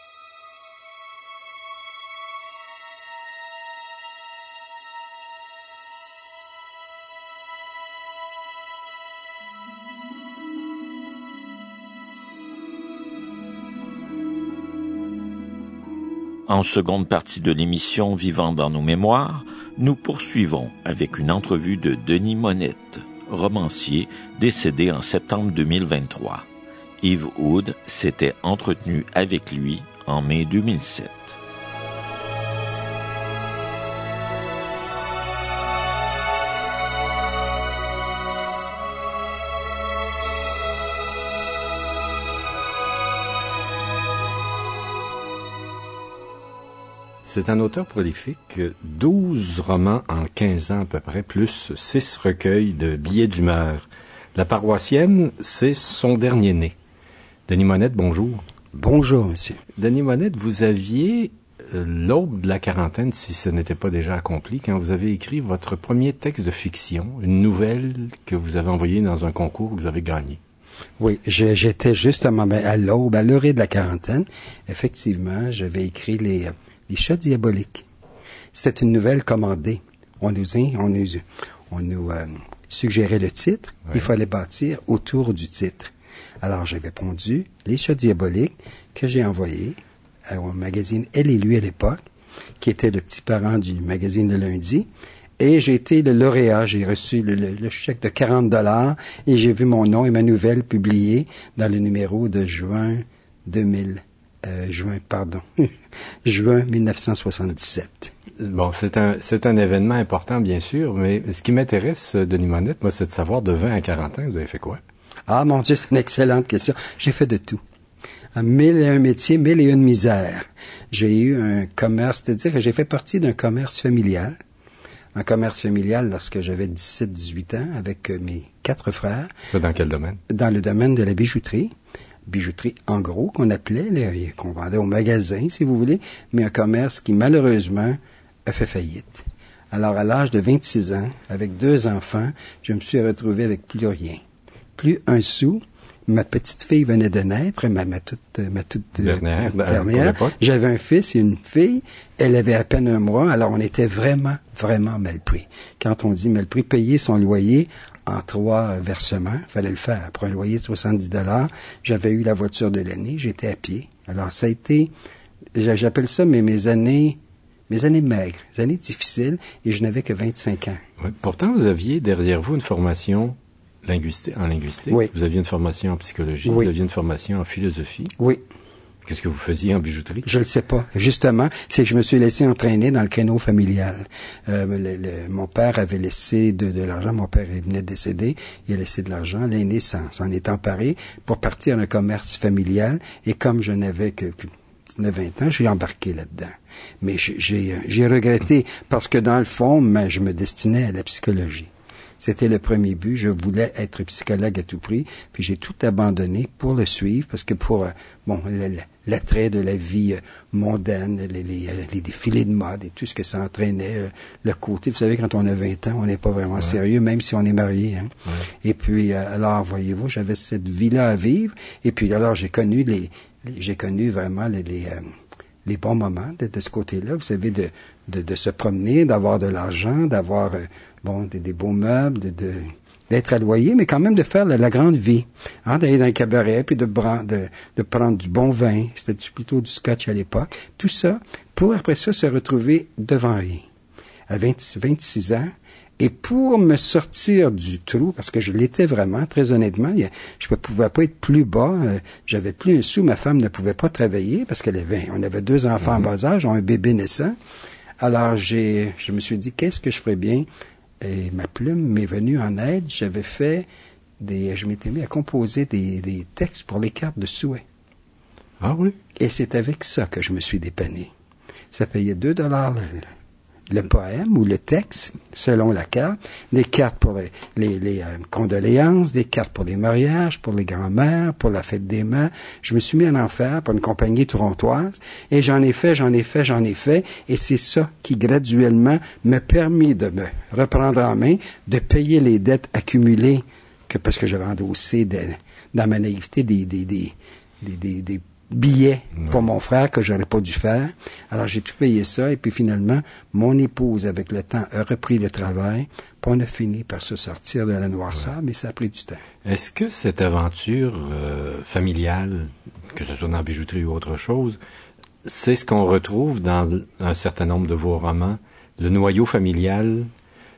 En seconde partie de l'émission Vivant dans nos mémoires, nous poursuivons avec une entrevue de Denis Monette, romancier décédé en septembre deux mille vingt-trois. Yves Oud s'était entretenu avec lui en mai deux mille sept. C'est un auteur prolifique, douze romans en quinze ans à peu près, plus six recueils de billets d'humeur. La paroissienne, c'est son dernier né. Denis Monette, bonjour. Bonjour, monsieur. Denis Monette, vous aviez euh, l'aube de la quarantaine, si ce n'était pas déjà accompli, quand vous avez écrit votre premier texte de fiction, une nouvelle que vous avez envoyée dans un concours que vous avez gagné. Oui, je, j'étais justement ben, à l'aube, à l'orée de la quarantaine. Effectivement, j'avais écrit les... Les chats diaboliques. C'était une nouvelle commandée. On nous, on nous, on nous euh, suggérait le titre. Ouais. Il fallait bâtir autour du titre. Alors, j'ai répondu Les chats diaboliques que j'ai envoyé au magazine Elle et lui à l'époque, qui était le petit parent du magazine de lundi. Et j'ai été le lauréat. J'ai reçu le, le, le chèque de quarante dollars et j'ai vu mon nom et ma nouvelle publiée dans le numéro de juin deux mille. Euh, juin, pardon, juin dix-neuf cent soixante-dix-sept. Bon, c'est un, c'est un événement important, bien sûr, mais ce qui m'intéresse, Denis Monette, moi, c'est de savoir, de vingt à quarante ans, vous avez fait quoi? Ah, mon Dieu, c'est une excellente question. J'ai fait de tout. Mille et un métiers, mille et une misères. J'ai eu un commerce, c'est-à-dire que j'ai fait partie d'un commerce familial. Un commerce familial lorsque j'avais dix-sept dix-huit ans, avec mes quatre frères. C'est dans quel domaine? Dans le domaine de la bijouterie. Bijouterie en gros, qu'on appelait, là, qu'on vendait au magasin, si vous voulez, mais un commerce qui, malheureusement, a fait faillite. Alors, à l'âge de vingt-six ans, avec deux enfants, je me suis retrouvé avec plus rien. Plus un sou. Ma petite fille venait de naître, ma, ma toute, ma toute dernière. dernière. J'avais un fils et une fille. Elle avait à peine un mois, alors on était vraiment, vraiment mal pris. Quand on dit mal pris, payer son loyer en trois versements, fallait le faire. Pour un loyer de soixante-dix dollars, j'avais eu la voiture de l'année, j'étais à pied. Alors ça a été, j'appelle ça mes, mes années, mes années maigres, mes années difficiles, et je n'avais que vingt-cinq ans. Oui. Pourtant, vous aviez derrière vous une formation linguistique, en linguistique. Oui. Vous aviez une formation en psychologie, oui. Vous aviez une formation en philosophie. Oui. Qu'est-ce que vous faisiez en bijouterie? Je le sais pas. Justement, c'est que je me suis laissé entraîner dans le créneau familial. Euh, le, le, mon père avait laissé de, de l'argent. Mon père il venait de décéder. Il a laissé de l'argent. L'aîné s'en, s'en est emparé pour partir un commerce familial. Et comme je n'avais que, que dix-neuf vingt ans, j'ai embarqué là-dedans. Mais j'ai, j'ai, j'ai regretté parce que dans le fond, ben, je me destinais à la psychologie. C'était le premier but. Je voulais être psychologue à tout prix. Puis j'ai tout abandonné pour le suivre parce que pour, euh, bon, le, le, l'attrait de la vie euh, mondaine, les, les, les défilés de mode et tout ce que ça entraînait, euh, le côté, vous savez, quand on a vingt ans, on n'est pas vraiment ouais. sérieux, même si on est marié. Hein? Ouais. Et puis, euh, alors, voyez-vous, j'avais cette vie-là à vivre. Et puis, alors, j'ai connu les, les j'ai connu vraiment les, les, euh, les bons moments de, de ce côté-là. Vous savez, de, de, de se promener, d'avoir de l'argent, d'avoir... Euh, bon, des, des beaux meubles, de, de, d'être à loyer, mais quand même de faire la, la grande vie, hein, d'aller dans un cabaret, puis de, de, de prendre du bon vin, c'était plutôt du scotch à l'époque, tout ça, pour après ça se retrouver devant rien, à vingt, vingt-six ans, et pour me sortir du trou, parce que je l'étais vraiment, très honnêtement, je ne pouvais pas être plus bas, euh, j'avais plus un sou, ma femme ne pouvait pas travailler, parce qu'elle avait, on avait deux enfants mm-hmm. en bas âge, un bébé naissant, alors j'ai, je me suis dit, qu'est-ce que je ferais bien? Et ma plume m'est venue en aide. J'avais fait des... Je m'étais mis à composer des, des textes pour les cartes de souhait. Ah oui? Et c'est avec ça que je me suis dépanné. Ça payait deux dollars le poème ou le texte, selon la carte, des cartes pour les, les, les euh, condoléances, des cartes pour les mariages, pour les grands-mères, pour la fête des mères. Je me suis mis en enfer pour une compagnie torontoise et j'en ai fait, j'en ai fait, j'en ai fait et c'est ça qui graduellement m'a permis de me reprendre en main, de payer les dettes accumulées que parce que j'avais endossé de, dans ma naïveté des, des, des, des, des, des billets ouais. pour mon frère que j'aurais pas dû faire. Alors, j'ai tout payé ça. Et puis, finalement, mon épouse, avec le temps, a repris le travail. Puis, on a fini par se sortir de la noirceur, ouais. mais ça a pris du temps. Est-ce que cette aventure euh, familiale, que ce soit dans la bijouterie ou autre chose, c'est ce qu'on retrouve dans un certain nombre de vos romans? Le noyau familial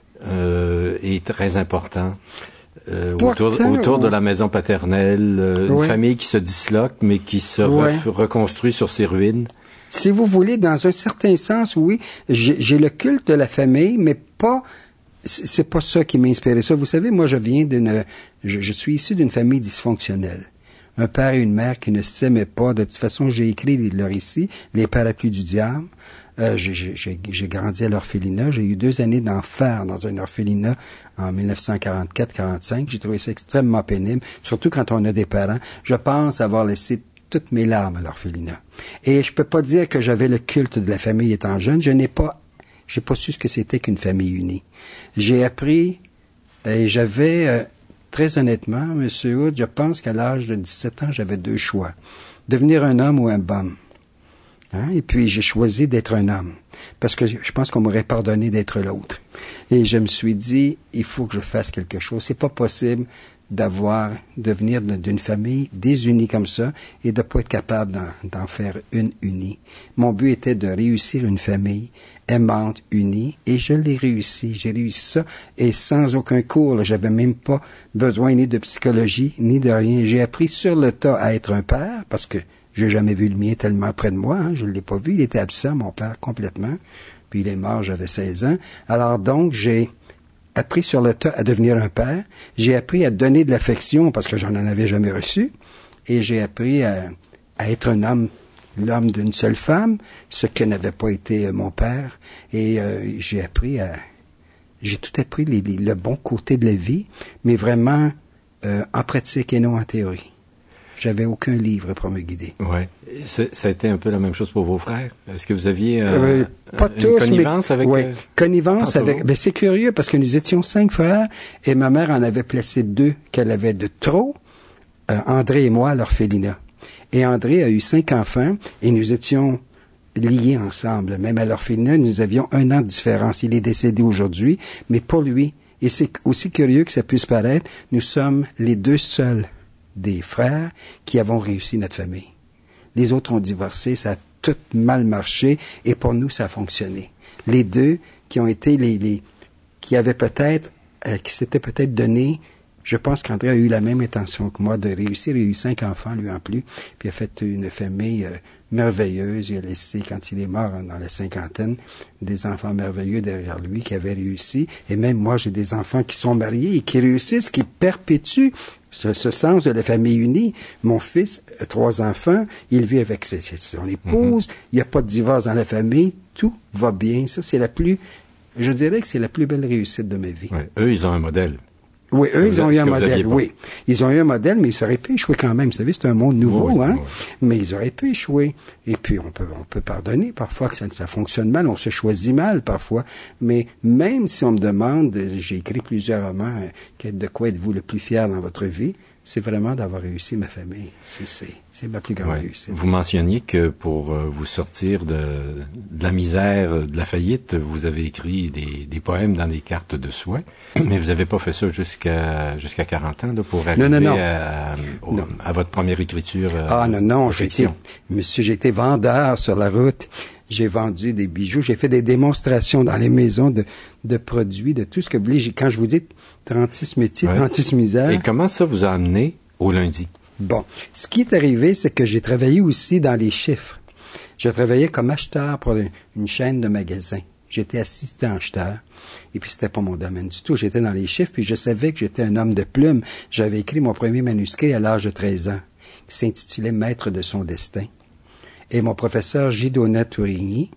euh, est très important. Euh, autour, ça, autour de la maison paternelle, euh, oui. une famille qui se disloque, mais qui se oui. re- reconstruit sur ses ruines. Si vous voulez, dans un certain sens, oui, j'ai, j'ai le culte de la famille, mais pas, c'est pas ça qui m'a inspiré ça. Vous savez, moi, je viens d'une, je, je suis issu d'une famille dysfonctionnelle. Un père et une mère qui ne s'aimaient pas. De toute façon, j'ai écrit leur récit, Les parapluies du diable. Euh, j'ai, j'ai, j'ai grandi à l'orphelinat. J'ai eu deux années d'enfer dans un orphelinat en dix-neuf cent quarante-quatre quarante-cinq. J'ai trouvé ça extrêmement pénible, surtout quand on a des parents. Je pense avoir laissé toutes mes larmes à l'orphelinat. Et je peux pas dire que j'avais le culte de la famille étant jeune. Je n'ai pas, j'ai pas su ce que c'était qu'une famille unie. J'ai appris, et j'avais, euh, très honnêtement, Monsieur Hood, je pense qu'à l'âge de dix-sept ans, j'avais deux choix. Devenir un homme ou un bum. Hein? Et puis, j'ai choisi d'être un homme. Parce que je pense qu'on m'aurait pardonné d'être l'autre. Et je me suis dit, il faut que je fasse quelque chose. C'est pas possible d'avoir, de venir d'une famille désunie comme ça et de pas être capable d'en, d'en faire une unie. Mon but était de réussir une famille aimante, unie, et je l'ai réussi. J'ai réussi ça, et sans aucun cours. Là, j'avais même pas besoin ni de psychologie, ni de rien. J'ai appris sur le tas à être un père, parce que j'ai jamais vu le mien tellement près de moi. Hein. Je ne l'ai pas vu. Il était absent, mon père, complètement. Puis il est mort, j'avais seize ans. Alors donc, j'ai appris sur le tas à devenir un père. J'ai appris à donner de l'affection, parce que j'en en avais jamais reçu. Et j'ai appris à, à être un homme, l'homme d'une seule femme, ce que n'avait pas été mon père. Et euh, j'ai appris à... J'ai tout appris, les, les, le bon côté de la vie, mais vraiment euh, en pratique et non en théorie. J'avais aucun livre pour me guider. Ouais. C'est, ça a été un peu la même chose pour vos frères. Est-ce que vous aviez euh, euh, pas une tous, connivence mais, avec ouais, euh, connivence avec. Ben c'est curieux parce que nous étions cinq frères et ma mère en avait placé deux qu'elle avait de trop. Euh, André et moi à l'orphelinat. Et André a eu cinq enfants et nous étions liés ensemble. Même à l'orphelinat, nous avions un an de différence. Il est décédé aujourd'hui, mais pour lui, et c'est aussi curieux que ça puisse paraître, nous sommes les deux seuls des frères qui avons réussi notre famille. Les autres ont divorcé, ça a tout mal marché, et pour nous, ça a fonctionné. Les deux qui ont été les, les qui avaient peut-être, euh, qui s'étaient peut-être donné, je pense qu'André a eu la même intention que moi de réussir. Il a eu cinq enfants, lui en plus, puis il a fait une famille euh, merveilleuse. Il a laissé, quand il est mort dans la cinquantaine, des enfants merveilleux derrière lui qui avaient réussi. Et même moi, j'ai des enfants qui sont mariés et qui réussissent, qui perpétuent Ce, ce sens de la famille unie. Mon fils a trois enfants, il vit avec ses, ses, son épouse, mm-hmm. il n'y a pas de divorce dans la famille, tout va bien. Ça, c'est la plus, je dirais que c'est la plus belle réussite de ma vie. Ouais. Eux, ils ont un modèle. Oui, eux, ils ont eu un modèle, oui. Ils ont eu un modèle, mais ils auraient pu échouer quand même. Vous savez, c'est un monde nouveau, oui, hein. Oui. Mais ils auraient pu échouer. Et puis, on peut, on peut pardonner parfois que ça, ça fonctionne mal. On se choisit mal parfois. Mais même si on me demande, j'ai écrit plusieurs romans, de quoi êtes-vous le plus fier dans votre vie? C'est vraiment d'avoir réussi ma famille. C'est, c'est, c'est ma plus grande ouais. réussite. Vous mentionniez que pour euh, vous sortir de, de la misère, de la faillite, vous avez écrit des, des poèmes dans des cartes de souhait, mais vous n'avez pas fait ça jusqu'à jusqu'à quarante ans là, pour arriver non, non, non. À, au, non. à votre première écriture. Euh, ah non, non, j'ai été, monsieur, j'ai été vendeur sur la route. J'ai vendu des bijoux, j'ai fait des démonstrations dans les maisons de, de produits, de tout ce que vous voulez. J'ai, quand je vous dis trente-six métiers, ouais. trente-six misères. Et comment ça vous a amené au lundi? Bon, ce qui est arrivé, c'est que j'ai travaillé aussi dans les chiffres. Je travaillais comme acheteur pour une chaîne de magasins. J'étais assistant acheteur. Et puis, c'était pas mon domaine du tout. J'étais dans les chiffres, puis je savais que j'étais un homme de plume. J'avais écrit mon premier manuscrit à l'âge de treize ans, qui s'intitulait « Maître de son destin ». Et mon professeur Gidona Tourigny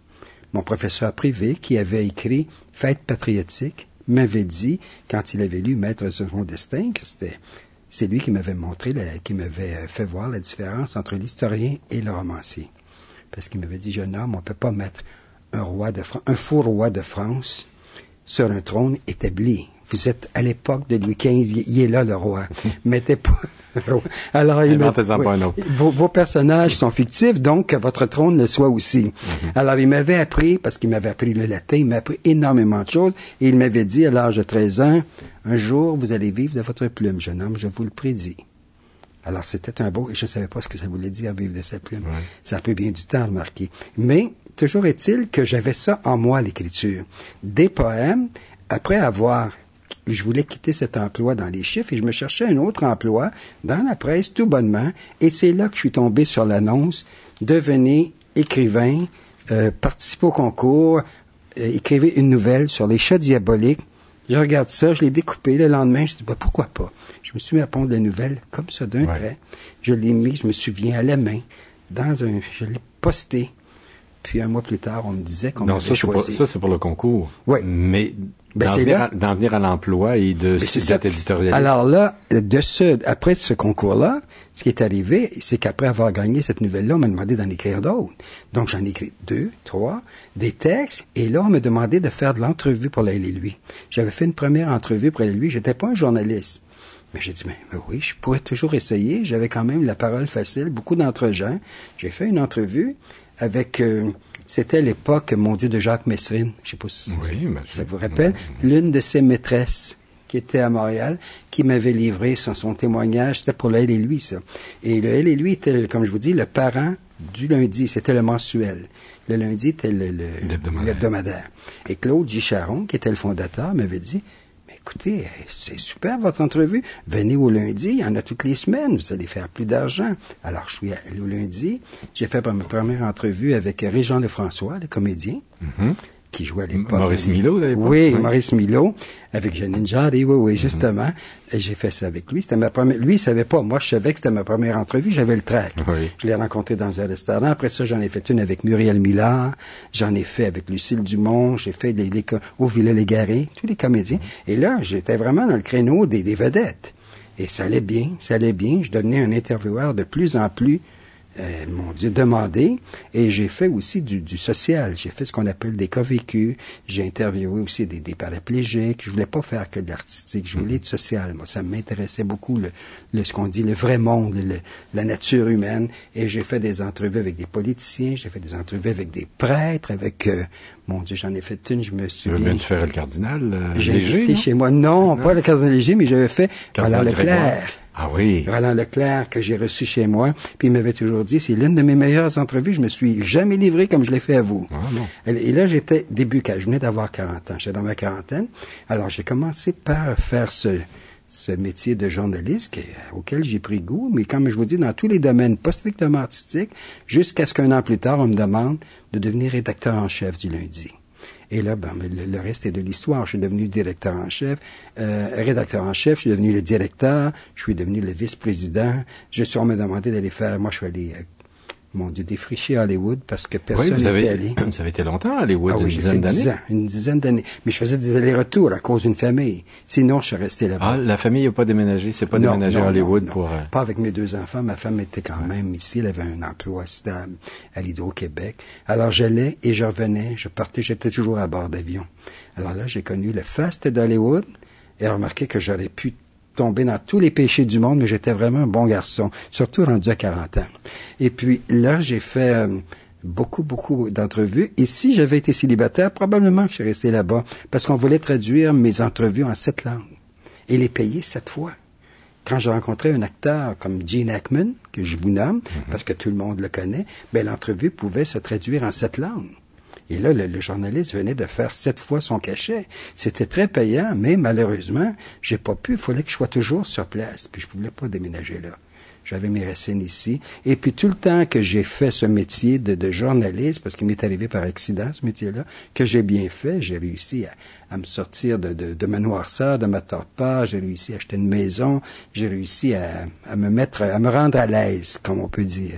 mon professeur privé, qui avait écrit « Fête patriotique », m'avait dit, quand il avait lu « Maître sur son destin », que c'était, c'est lui qui m'avait montré, la, qui m'avait fait voir la différence entre l'historien et le romancier. Parce qu'il m'avait dit « Jeune homme, on ne peut pas mettre un roi de France, un faux roi de France sur un trône établi. Vous êtes à l'époque de Louis quinze, il est là le roi. Mettez pas un roi. Alors, il m'a, oui, pas un autre. Vos, vos personnages sont fictifs, donc que votre trône le soit aussi. Mm-hmm. Alors, il m'avait appris, parce qu'il m'avait appris le latin, il m'a appris énormément de choses, et il m'avait dit, à l'âge de treize ans, un jour, vous allez vivre de votre plume, jeune homme, je vous le prédis. Alors, c'était un beau, et je ne savais pas ce que ça voulait dire, vivre de sa plume. Ouais. Ça a pris bien du temps à remarquer. Mais, toujours est-il que j'avais ça en moi, l'écriture. Des poèmes, après avoir, je voulais quitter cet emploi dans les chiffres et je me cherchais un autre emploi dans la presse, tout bonnement. Et c'est là que je suis tombé sur l'annonce, devenez écrivain, euh, participez au concours, euh, écrivez une nouvelle sur les chats diaboliques. Je regarde ça, je l'ai découpé. Le lendemain, je dis, bah, pourquoi pas? Je me suis mis à pondre la nouvelle comme ça, d'un ouais. trait. Je l'ai mis, je me souviens, à la main, dans un, je l'ai posté. Puis un mois plus tard, on me disait qu'on m'avait ça, choisi. C'est pour, ça, c'est pour le concours. Oui. Mais ben, d'en, venir à, d'en venir à l'emploi et de d'être éditorialiste. Alors là, de ce, après ce concours-là, ce qui est arrivé, c'est qu'après avoir gagné cette nouvelle-là, on m'a demandé d'en écrire d'autres. Donc, j'en ai écrit deux, trois, des textes, et là, on m'a demandé de faire de l'entrevue pour Elle et lui. J'avais fait une première entrevue pour Elle et lui. J'étais pas un journaliste. Mais j'ai dit, mais, mais oui, je pourrais toujours essayer. J'avais quand même la parole facile, beaucoup d'entre-gens. J'ai fait une entrevue avec, euh, c'était l'époque, mon Dieu, de Jacques Messrine. Je sais pas si oui, ça, ça vous rappelle. Oui. L'une de ses maîtresses, qui était à Montréal, qui m'avait livré son, son témoignage. C'était pour le Elle et lui, ça. Et le Elle et lui était, comme je vous dis, le parent du lundi. C'était le mensuel. Le lundi était le, le, l'hebdomadaire. l'hebdomadaire. Et Claude Gicharon, qui était le fondateur, m'avait dit, écoutez, c'est super votre entrevue. Venez au lundi, il y en a toutes les semaines, vous allez faire plus d'argent. Alors, je suis allé au lundi, j'ai fait ma première entrevue avec Régent Lefrançois, le comédien, mm-hmm. qui jouait à l'époque. Maurice Milot, à l'époque. Oui, oui, Maurice Milot, avec Janine Jarry, oui, oui, mm-hmm. justement. Et j'ai fait ça avec lui. C'était ma première, lui, il savait pas. Moi, je savais que c'était ma première entrevue, j'avais le trac. Oui. Je l'ai rencontré dans un restaurant. Après ça, j'en ai fait une avec Muriel Millard. J'en ai fait avec Lucille Dumont. J'ai fait les, les, au Villa-Légaré, tous les comédiens. Mm-hmm. Et là, j'étais vraiment dans le créneau des, des vedettes. Et ça allait bien, ça allait bien. Je devenais un intervieweur de plus en plus, Euh, mon Dieu, demandé. Et j'ai fait aussi du, du social. J'ai fait ce qu'on appelle des cas vécus. J'ai interviewé aussi des, des paraplégiques. Je voulais pas faire que de l'artistique. Je voulais du social. Moi, ça m'intéressait beaucoup, le, le, ce qu'on dit, le vrai monde, le, la nature humaine. Et j'ai fait des entrevues avec des politiciens. J'ai fait des entrevues avec des prêtres, avec... Euh, mon Dieu, j'en ai fait une, je me souviens. Tu veux bien te faire le cardinal euh, J'ai Léger, été chez moi. Non, non, pas le cardinal Léger, mais j'avais fait Roland Leclerc. Ah oui. Roland Leclerc, que j'ai reçu chez moi. Puis il m'avait toujours dit, c'est l'une de mes meilleures entrevues. Je me suis jamais livré comme je l'ai fait à vous. Ah, bon. Et là, j'étais début, je venais d'avoir quarante ans. J'étais dans ma quarantaine. Alors, j'ai commencé par faire ce, ce métier de journaliste qui, auquel j'ai pris goût. Mais comme je vous dis, dans tous les domaines, pas strictement artistiques, jusqu'à ce qu'un an plus tard, on me demande de devenir rédacteur en chef du Lundi. Et là, ben, le, le reste est de l'histoire. Je suis devenu directeur en chef, euh, rédacteur en chef, je suis devenu le directeur, je suis devenu le vice-président. Je suis, on m'a demandé d'aller faire, moi je suis allé, euh, mon Dieu, défricher à Hollywood parce que personne oui, n'était allé. Vous avez été longtemps à Hollywood, ah, oui, une dizaine d'années? Dix ans, une dizaine d'années. Mais je faisais des allers-retours à cause d'une famille. Sinon, je suis resté là-bas. Ah, la famille n'a pas déménagé? C'est pas non, déménagé non, à Hollywood non, non. pour... Euh... Pas avec mes deux enfants. Ma femme était quand ouais. même ici. Elle avait un emploi stable à l'Hydro-Québec. Alors, j'allais et je revenais. Je partais. J'étais toujours à bord d'avion. Alors là, j'ai connu le faste d'Hollywood et remarqué que j'aurais pu tomber dans tous les péchés du monde, mais j'étais vraiment un bon garçon, surtout rendu à quarante ans. Et puis là, j'ai fait euh, beaucoup, beaucoup d'entrevues. Et si j'avais été célibataire, probablement que je serais resté là-bas, parce qu'on voulait traduire mes entrevues en sept langues et les payer sept fois. Quand j'ai rencontré un acteur comme Gene Hackman, que je vous nomme, mm-hmm. parce que tout le monde le connaît, ben l'entrevue pouvait se traduire en sept langues. Et là, le, le journaliste venait de faire sept fois son cachet. C'était très payant, mais malheureusement, j'ai pas pu. Il fallait que je sois toujours sur place. Puis je pouvais pas déménager là. J'avais mes racines ici. Et puis tout le temps que j'ai fait ce métier de, de journaliste, parce qu'il m'est arrivé par accident, ce métier-là, que j'ai bien fait, j'ai réussi à, à me sortir de, de, de ma noirceur, de ma torpeur, j'ai réussi à acheter une maison, j'ai réussi à, à me mettre, à me rendre à l'aise, comme on peut dire.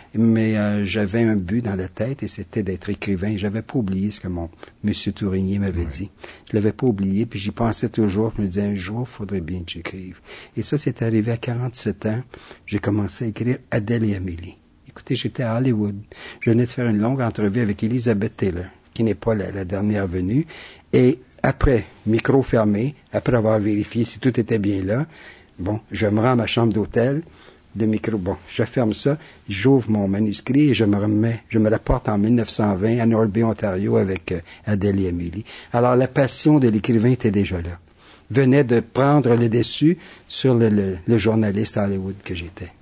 mais euh, j'avais un but dans la tête et c'était d'être écrivain. J'avais pas oublié ce que mon monsieur Tourigny m'avait oui. dit. Je l'avais pas oublié, puis j'y pensais toujours. Je me disais, un jour, il faudrait bien que j'écrive. Et ça, c'est arrivé à quarante-sept ans. J'ai commencé à écrire Adèle et Amélie. Écoutez, j'étais à Hollywood. Je venais de faire une longue entrevue avec Elizabeth Taylor, qui n'est pas la, la dernière venue. Et après, micro fermé, après avoir vérifié si tout était bien là, bon, je me rends à ma chambre d'hôtel, le micro, bon, je ferme ça, j'ouvre mon manuscrit et je me remets, je me rapporte en mille neuf cent vingt à Norby, Ontario, avec euh, Adèle et Amélie. Alors, la passion de l'écrivain était déjà là. Venait de prendre le dessus sur le, le, le journaliste à Hollywood que j'étais.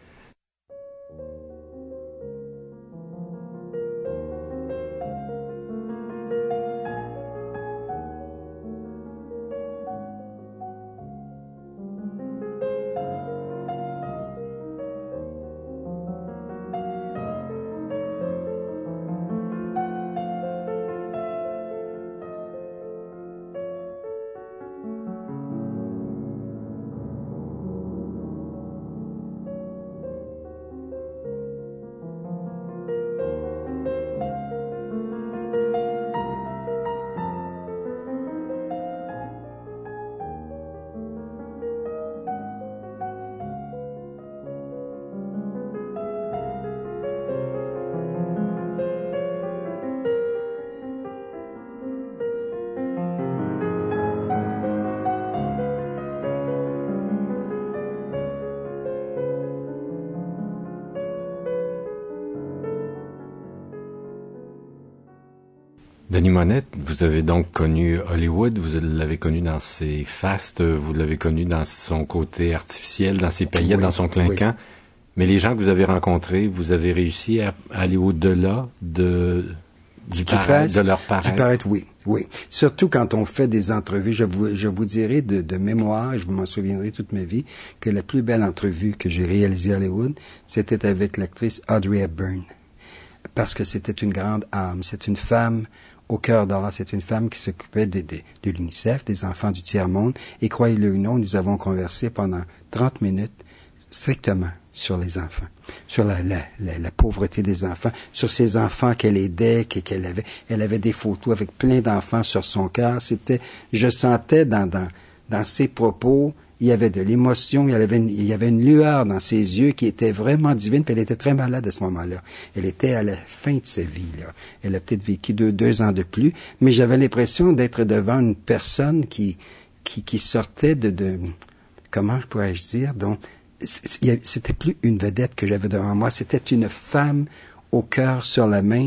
Denis Monette, vous avez donc connu Hollywood, vous l'avez connu dans ses fastes, vous l'avez connu dans son côté artificiel, dans ses paillettes, oui, dans son clinquant. Oui. Mais les gens que vous avez rencontrés, vous avez réussi à aller au-delà de, du, du paraître, de leur paraître. Du paraître, oui, oui. Surtout quand on fait des entrevues, je vous, je vous dirai de, de mémoire, et je m'en souviendrai toute ma vie, que la plus belle entrevue que j'ai réalisée à Hollywood, c'était avec l'actrice Audrey Hepburn. Parce que c'était une grande âme, c'est une femme au cœur d'or, c'est une femme qui s'occupait de, de, de l'UNICEF, des enfants du tiers-monde, et croyez-le ou non, nous avons conversé pendant trente minutes strictement sur les enfants, sur la, la, la, la pauvreté des enfants, sur ces enfants qu'elle aidait, qu'elle avait. Elle avait des photos avec plein d'enfants sur son cœur. C'était, je sentais dans, dans, dans ses propos, il y avait de l'émotion, il y avait une, il y avait une lueur dans ses yeux qui était vraiment divine, puis elle était très malade à ce moment-là. Elle était à la fin de sa vie, là. Elle a peut-être vécu deux, deux ans de plus, mais j'avais l'impression d'être devant une personne qui, qui, qui sortait de, de, comment pourrais-je dire, donc, c'était plus une vedette que j'avais devant moi, c'était une femme au cœur sur la main.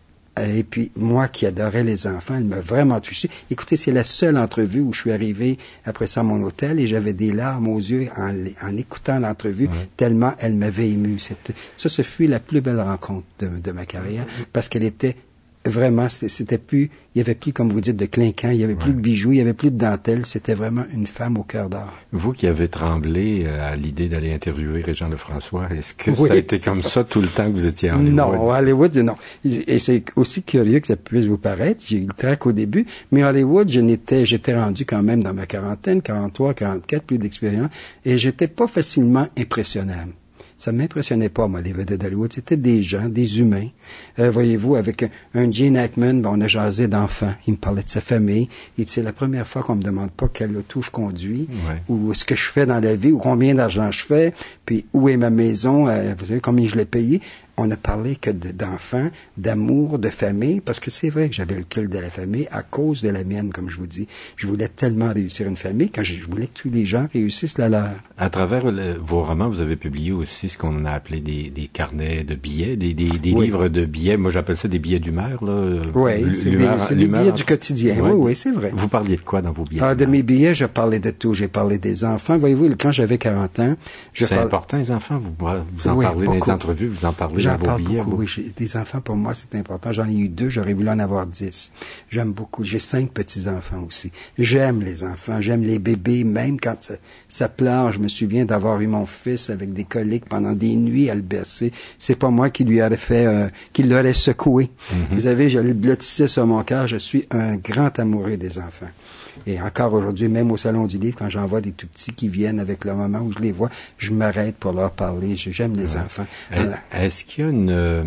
Et puis, moi qui adorais les enfants, elle m'a vraiment touché. Écoutez, c'est la seule entrevue où je suis arrivé après ça à mon hôtel et j'avais des larmes aux yeux en, en écoutant l'entrevue, ouais. Tellement elle m'avait ému. C'était, ça, ce fut la plus belle rencontre de, de ma carrière parce qu'elle était vraiment, c'était plus, il y avait plus, comme vous dites, de clinquant, il y avait plus ouais. de bijoux, il y avait plus de dentelle, c'était vraiment une femme au cœur d'or. Vous qui avez tremblé à l'idée d'aller interviewer Régent Lefrançois, est-ce que oui. ça a été comme ça tout le temps que vous étiez à Hollywood? Non, à Hollywood, non. Et c'est aussi curieux que ça puisse vous paraître, j'ai eu le trac au début, mais à Hollywood, je n'étais, j'étais rendu quand même dans ma quarantaine, quarante-trois, quarante-quatre, plus d'expérience, et j'étais pas facilement impressionnable. Ça m'impressionnait pas, moi, les vedettes d'Hollywood. C'était des gens, des humains. Euh, voyez-vous, avec un, un Gene Hackman, ben, on a jasé d'enfants. Il me parlait de sa famille. Il dit, c'est la première fois qu'on me demande pas quelle auto je conduis, ouais. ou ce que je fais dans la vie, ou combien d'argent je fais, puis où est ma maison, euh, vous savez, combien je l'ai payé. On a parlé que de, d'enfants, d'amour, de famille, parce que c'est vrai que j'avais le culte de la famille à cause de la mienne, comme je vous dis. Je voulais tellement réussir une famille quand je, je voulais que tous les gens réussissent la leur. À travers le, vos romans, vous avez publié aussi ce qu'on a appelé des, des carnets de billets, des, des, des oui. livres de billets. Moi, j'appelle ça des billets d'humeur, là. Oui, c'est, des, c'est des billets du quotidien. Ouais. Oui, oui, c'est vrai. Vous parliez de quoi dans vos billets? Ah, de mes billets, je parlais de tout. J'ai parlé des enfants. Voyez-vous, quand j'avais quarante ans, je C'est parle... important, les enfants. Vous, vous en oui, parlez beaucoup. dans les entrevues, vous en parlez J'en dans parle vos billets. Beaucoup, oui, j'ai, des enfants, pour moi, c'est important. J'en ai eu deux, j'aurais voulu en avoir dix. J'aime beaucoup. J'ai cinq petits-enfants aussi. J'aime les enfants, j'aime les bébés, même quand ça, ça pleure. Je me souviens d'avoir eu mon fils avec des coliques pendant des nuits à le bercer. C'est pas moi qui lui aurais fait, euh, qui l'aurais secoué. Mm-hmm. Vous savez, je le blottissais sur mon cœur. Je suis un grand amoureux des enfants. Et encore aujourd'hui, même au Salon du Livre, quand j'en vois des tout petits qui viennent avec le moment où je les vois, je m'arrête pour leur parler. J'aime les ouais. enfants. Est, est-ce qu'il y a une... Euh,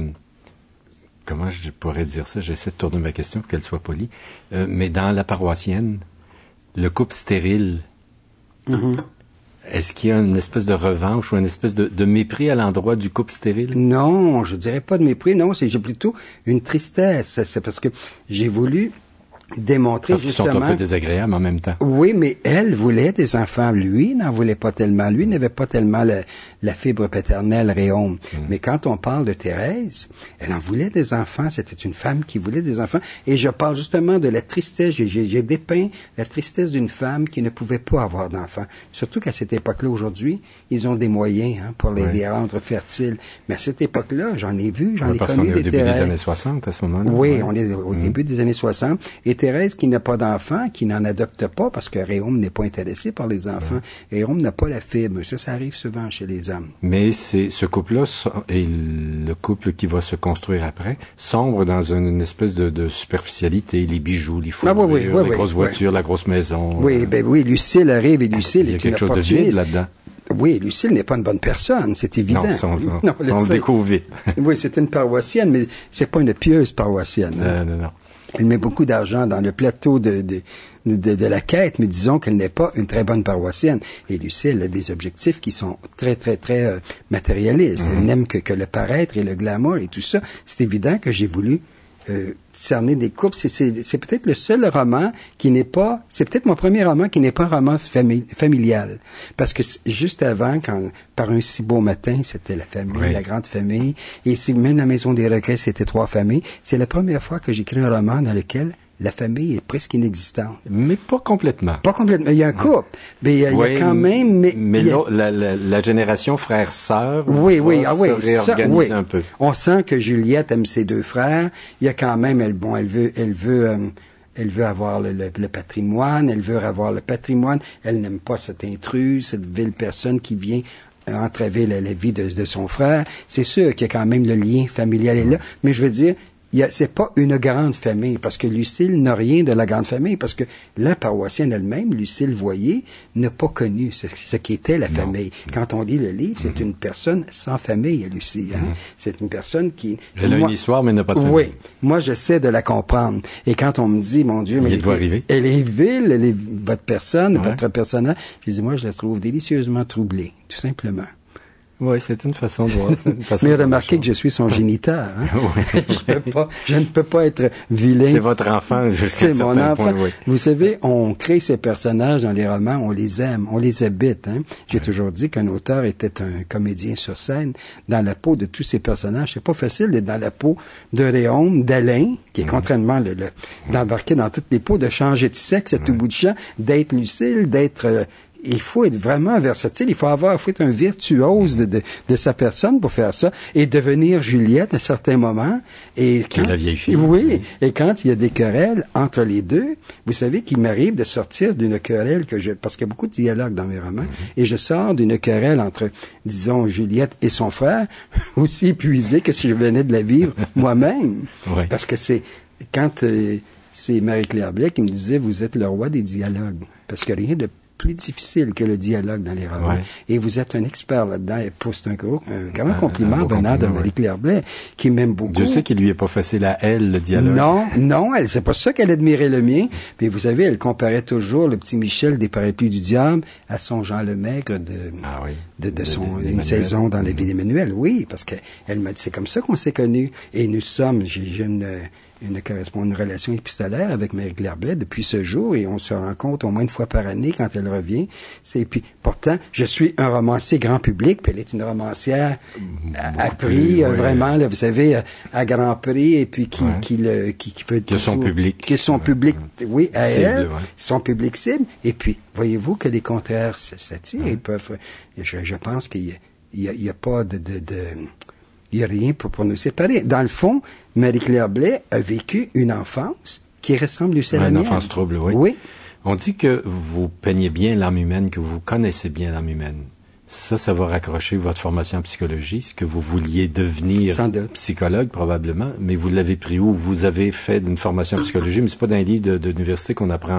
comment je pourrais dire ça? J'essaie de tourner ma question pour qu'elle soit polie. Euh, mais dans la paroissienne, le couple stérile, Mm-hmm. est-ce qu'il y a une espèce de revanche ou une espèce de, de mépris à l'endroit du couple stérile? Non, je dirais pas de mépris, non, c'est j'ai plutôt une tristesse. C'est parce que j'ai voulu démontrer Parce qu'ils justement... sont un peu désagréables en même temps. Oui, mais elle voulait des enfants. Lui n'en voulait pas tellement. Lui n'avait pas tellement la, la fibre paternelle Réaume. Mm. Mais quand on parle de Thérèse, elle en voulait des enfants. C'était une femme qui voulait des enfants. Et je parle justement de la tristesse. J'ai, j'ai, j'ai dépeint la tristesse d'une femme qui ne pouvait pas avoir d'enfants. Surtout qu'à cette époque-là, aujourd'hui, ils ont des moyens hein, pour les, oui. les rendre fertiles. Mais à cette époque-là, j'en ai vu, j'en oui, ai parce connu qu'on est des au début Thérèse. des années soixante, à ce moment-là. Oui, ouais. on est au mm. début des années soixante. Et Thérèse qui n'a pas d'enfants, qui n'en adopte pas parce que Réaume n'est pas intéressé par les enfants. Ouais. Réaume n'a pas la fibre. Ça, ça arrive souvent chez les hommes. Mais c'est ce couple-là et le couple qui va se construire après sombre dans une, une espèce de, de superficialité, les bijoux, les fourrures, ah, oui, oui, oui, les oui, grosses oui. voitures, la grosse maison. Oui, euh... ben oui, Lucille arrive et Lucille est une opportuniste. Il y a quelque chose de vide là-dedans. Oui, Lucille n'est pas une bonne personne, c'est évident. Non, ça, on, non, on, on le découvre vite. Oui, c'est une paroissienne, mais c'est pas une pieuse paroissienne. Hein. Euh, non, non. Elle met beaucoup d'argent dans le plateau de, de, de, de la quête, mais disons qu'elle n'est pas une très bonne paroissienne. Et Lucille a des objectifs qui sont très, très, très euh, matérialistes. Mm-hmm. Elle n'aime que, que le paraître et le glamour et tout ça. C'est évident que j'ai voulu euh, cerner des couples. C'est, c'est, c'est peut-être le seul roman qui n'est pas... C'est peut-être mon premier roman qui n'est pas un roman fami- familial. Parce que juste avant, quand par un si beau matin, c'était la famille, oui. la grande famille. Et si même la Maison des Regrets, c'était trois familles. C'est la première fois que j'écris un roman dans lequel la famille est presque inexistante. Mais pas complètement. Pas complètement. Il y a un couple. Mais il y a, oui, il y a quand même... Mais, mais il y a... la, la, la génération frère-sœur oui, oui, ah, oui, se réorganise ça, oui. un peu. On sent que Juliette aime ses deux frères. Il y a quand même... Elle, bon, elle veut... Elle veut euh, Elle veut avoir le, le, le patrimoine. Elle veut avoir le patrimoine. Elle n'aime pas cet intrus, cette vile personne qui vient entraver la, la vie de, de son frère. C'est sûr qu'il y a quand même le lien familial est là. Mais je veux dire... Il y a, c'est pas une grande famille, parce que Lucille n'a rien de la grande famille, parce que la paroissienne elle-même, Lucille Voyer, n'a pas connu ce, ce qu'était la non. famille. Quand on lit le livre, c'est mm-hmm. une personne sans famille, Lucie. Hein? Mm-hmm. C'est une personne qui... Elle a moi, une histoire, mais n'a pas de famille. Oui. Moi, j'essaie de la comprendre. Et quand on me dit, mon Dieu, mais... Il doit arriver. Elle est vile, elle est votre personne, ouais. votre personnage. Je dis, moi, je la trouve délicieusement troublée, tout simplement. Oui, c'est une façon de voir. Une façon mais remarquez que je suis son géniteur. Hein? Oui. je, peux pas, je ne peux pas être vilain. C'est votre enfant. C'est mon enfant. Point, oui. Vous savez, on crée ces personnages dans les romans, on les aime, on les habite. Hein? J'ai oui. toujours dit qu'un auteur était un comédien sur scène dans la peau de tous ces personnages. C'est pas facile d'être dans la peau de Réaume, d'Alain, qui est mmh. contrairement le, le, d'embarquer dans toutes les peaux, de changer de sexe à tout mmh. bout de champ, d'être Lucille, d'être... Euh, il faut être vraiment versatile, il faut avoir, il faut être un virtuose de, de, de sa personne pour faire ça, et devenir Juliette à certains moments. Et quand, la vieille fille. Oui, et quand il y a des querelles entre les deux, vous savez qu'il m'arrive de sortir d'une querelle que je, parce qu'il y a beaucoup de dialogues dans mes romans, mm-hmm. et je sors d'une querelle entre, disons, Juliette et son frère, aussi épuisée que si je venais de la vivre moi-même. Oui. Parce que c'est, quand euh, c'est Marie-Claire Blais qui me disait, vous êtes le roi des dialogues. Parce que rien de plus difficile que le dialogue dans les romans. Ouais. Et vous êtes un expert là-dedans. Et pour c'est un gros, un grand euh, compliment un venant compliment, de Marie-Claire ouais. Blais, qui m'aime beaucoup. Dieu sait qu'il lui est pas facile à elle, le dialogue. Non, non, elle, c'est pas ça qu'elle admirait le mien. Puis vous savez, elle comparait toujours le petit Michel des Parapluies du Diable à son Jean Lemaigre de, ah oui. de, de, de son, de, de, une saison dans mmh. la vie d'Emmanuel. Oui, parce que elle m'a dit, c'est comme ça qu'on s'est connus. Et nous sommes, j'ai, j'ai une, une correspondance, une relation épistolaire avec Marie-Claire Blais depuis ce jour, et on se rencontre au moins une fois par année quand elle revient. C'est, puis, pourtant, je suis un romancier grand public, puis elle est une romancière à, à prix, euh, ouais. vraiment, là, vous savez, à grand prix, et puis qui, ouais. qui, le, qui, qui fait que son public. Que son ouais. public, oui, à cible, elle, ouais. son public cible. Et puis, voyez-vous que les contraires s'attirent, ouais. ils peuvent, je, je pense qu'il y a, il y a, il y a pas de, de, de il n'y a rien pour, pour nous séparer. Dans le fond, Marie-Claire Blais a vécu une enfance qui ressemble à la mienne. Une enfance trouble, oui. Oui. On dit que vous peignez bien l'âme humaine, que vous connaissez bien l'âme humaine. Ça, ça va raccrocher votre formation en psychologie, ce que vous vouliez devenir psychologue probablement, mais vous l'avez pris où? Vous avez fait une formation en psychologie, mais c'est pas dans les livres de, de l'université qu'on apprend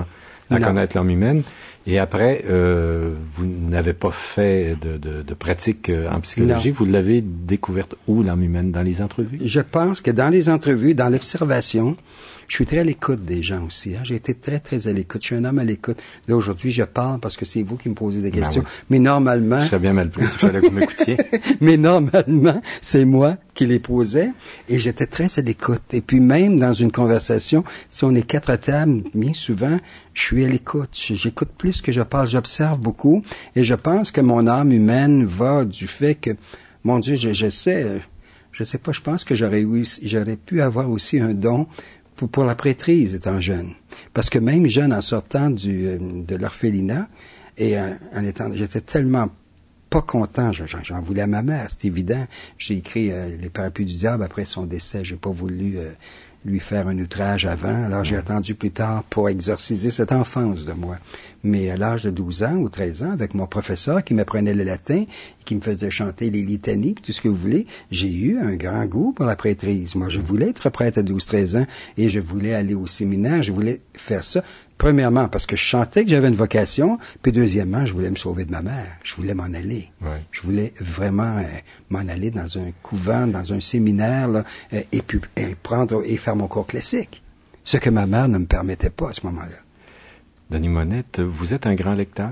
à Non. connaître l'âme humaine. Et après, euh, vous n'avez pas fait de, de, de pratique en psychologie. Non. Vous l'avez découverte où, l'âme humaine? Dans les entrevues? Je pense que dans les entrevues, dans l'observation, je suis très à l'écoute des gens aussi. Hein. J'ai été très, très à l'écoute. Je suis un homme à l'écoute. Là, aujourd'hui, je parle parce que c'est vous qui me posez des questions. Ben oui. Mais normalement... Je serais bien mal pris si je fallait que vous m'écoutiez. Mais normalement, c'est moi qui les posais et j'étais très à l'écoute. Et puis même dans une conversation, si on est quatre à table, bien souvent, je suis à l'écoute. J'écoute plus que je parle. J'observe beaucoup et je pense que mon âme humaine va du fait que, mon Dieu, je, je sais, je sais pas, je pense que j'aurais eu, j'aurais pu avoir aussi un don pour, pour la prêtrise étant jeune. Parce que même jeune, en sortant du, de l'orphelinat, et en, en étant, j'étais tellement pas content, j'en, j'en voulais à ma mère, c'est évident. J'ai écrit euh, Les Parapluies du diable après son décès, j'ai pas voulu euh, lui faire un outrage avant, alors j'ai attendu plus tard pour exorciser cette enfance de moi. Mais à l'âge de douze ans ou treize ans, avec mon professeur qui m'apprenait le latin, qui me faisait chanter les litanies, tout ce que vous voulez, j'ai eu un grand goût pour la prêtrise. Moi, je voulais être prêtre à douze treize ans et je voulais aller au séminaire, je voulais faire ça. Premièrement, parce que je sentais que j'avais une vocation, puis deuxièmement, je voulais me sauver de ma mère. Je voulais m'en aller. Ouais. Je voulais vraiment euh, m'en aller dans un couvent, dans un séminaire, là, euh, et puis et prendre et faire mon cours classique. Ce que ma mère ne me permettait pas à ce moment-là. Denis Monette, vous êtes un grand lecteur?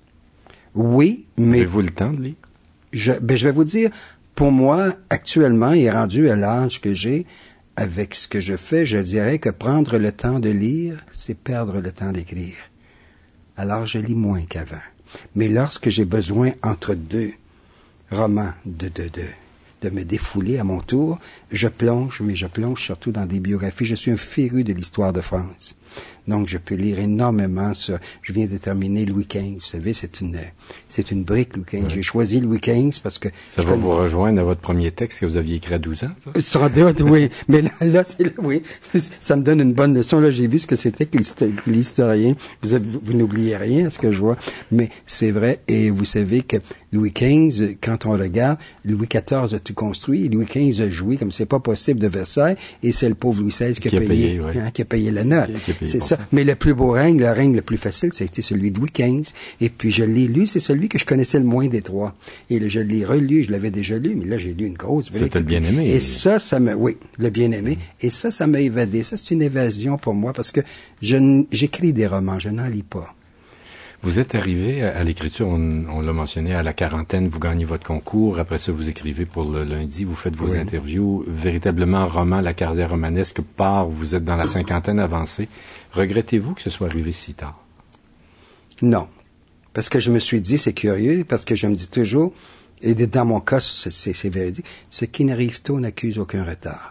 Oui, mais Avez-vous le temps de lire? je, ben, je vais vous dire, pour moi, actuellement, il est rendu à l'âge que j'ai, avec ce que je fais, je dirais que prendre le temps de lire, c'est perdre le temps d'écrire. Alors, je lis moins qu'avant. Mais lorsque j'ai besoin, entre deux romans, de, de, de, de me défouler à mon tour, je plonge, mais je plonge surtout dans des biographies. Je suis un féru de l'histoire de France. Donc, je peux lire énormément sur... Je viens de terminer Louis quinze. Vous savez, c'est une, c'est une brique, Louis quinze. Ouais. J'ai choisi Louis quinze parce que... Ça va connais... vous rejoindre à votre premier texte que vous aviez écrit à douze ans, ça? Sans doute, oui. Mais là, là, c'est, oui, ça me donne une bonne leçon. Là, j'ai vu ce que c'était que l'historien. Vous, avez, vous n'oubliez rien à ce que je vois. Mais c'est vrai. Et vous savez que Louis quinze, quand on regarde, Louis quatorze a tout construit. Louis quinze a joué comme c'est pas possible de Versailles. Et c'est le pauvre Louis seize qui, qui a payé, payé ouais. hein, qui a payé la note. Qui, qui c'est ça. Ça. Mais le plus beau règne, le règne le plus facile, ça a été celui de Louis quinze. Et puis, je l'ai lu, c'est celui que je connaissais le moins des trois. Et le, je l'ai relu, je l'avais déjà lu, mais là, j'ai lu une grosse brique. C'était le bien-aimé. Et ça, ça me, oui, le bien-aimé. Mmh. Et ça, ça m'a évadé. Ça, c'est une évasion pour moi parce que je, j'écris des romans, je n'en lis pas. Vous êtes arrivé à l'écriture, on, on l'a mentionné, à la quarantaine, vous gagnez votre concours, après ça vous écrivez pour le lundi, vous faites vos oui. interviews, véritablement roman, la carrière romanesque part, vous êtes dans la cinquantaine avancée. Regrettez-vous que ce soit arrivé si tard? Non, parce que je me suis dit, c'est curieux, parce que je me dis toujours, et dans mon cas, c'est, c'est, c'est véridique, ce qui n'arrive tôt n'accuse aucun retard.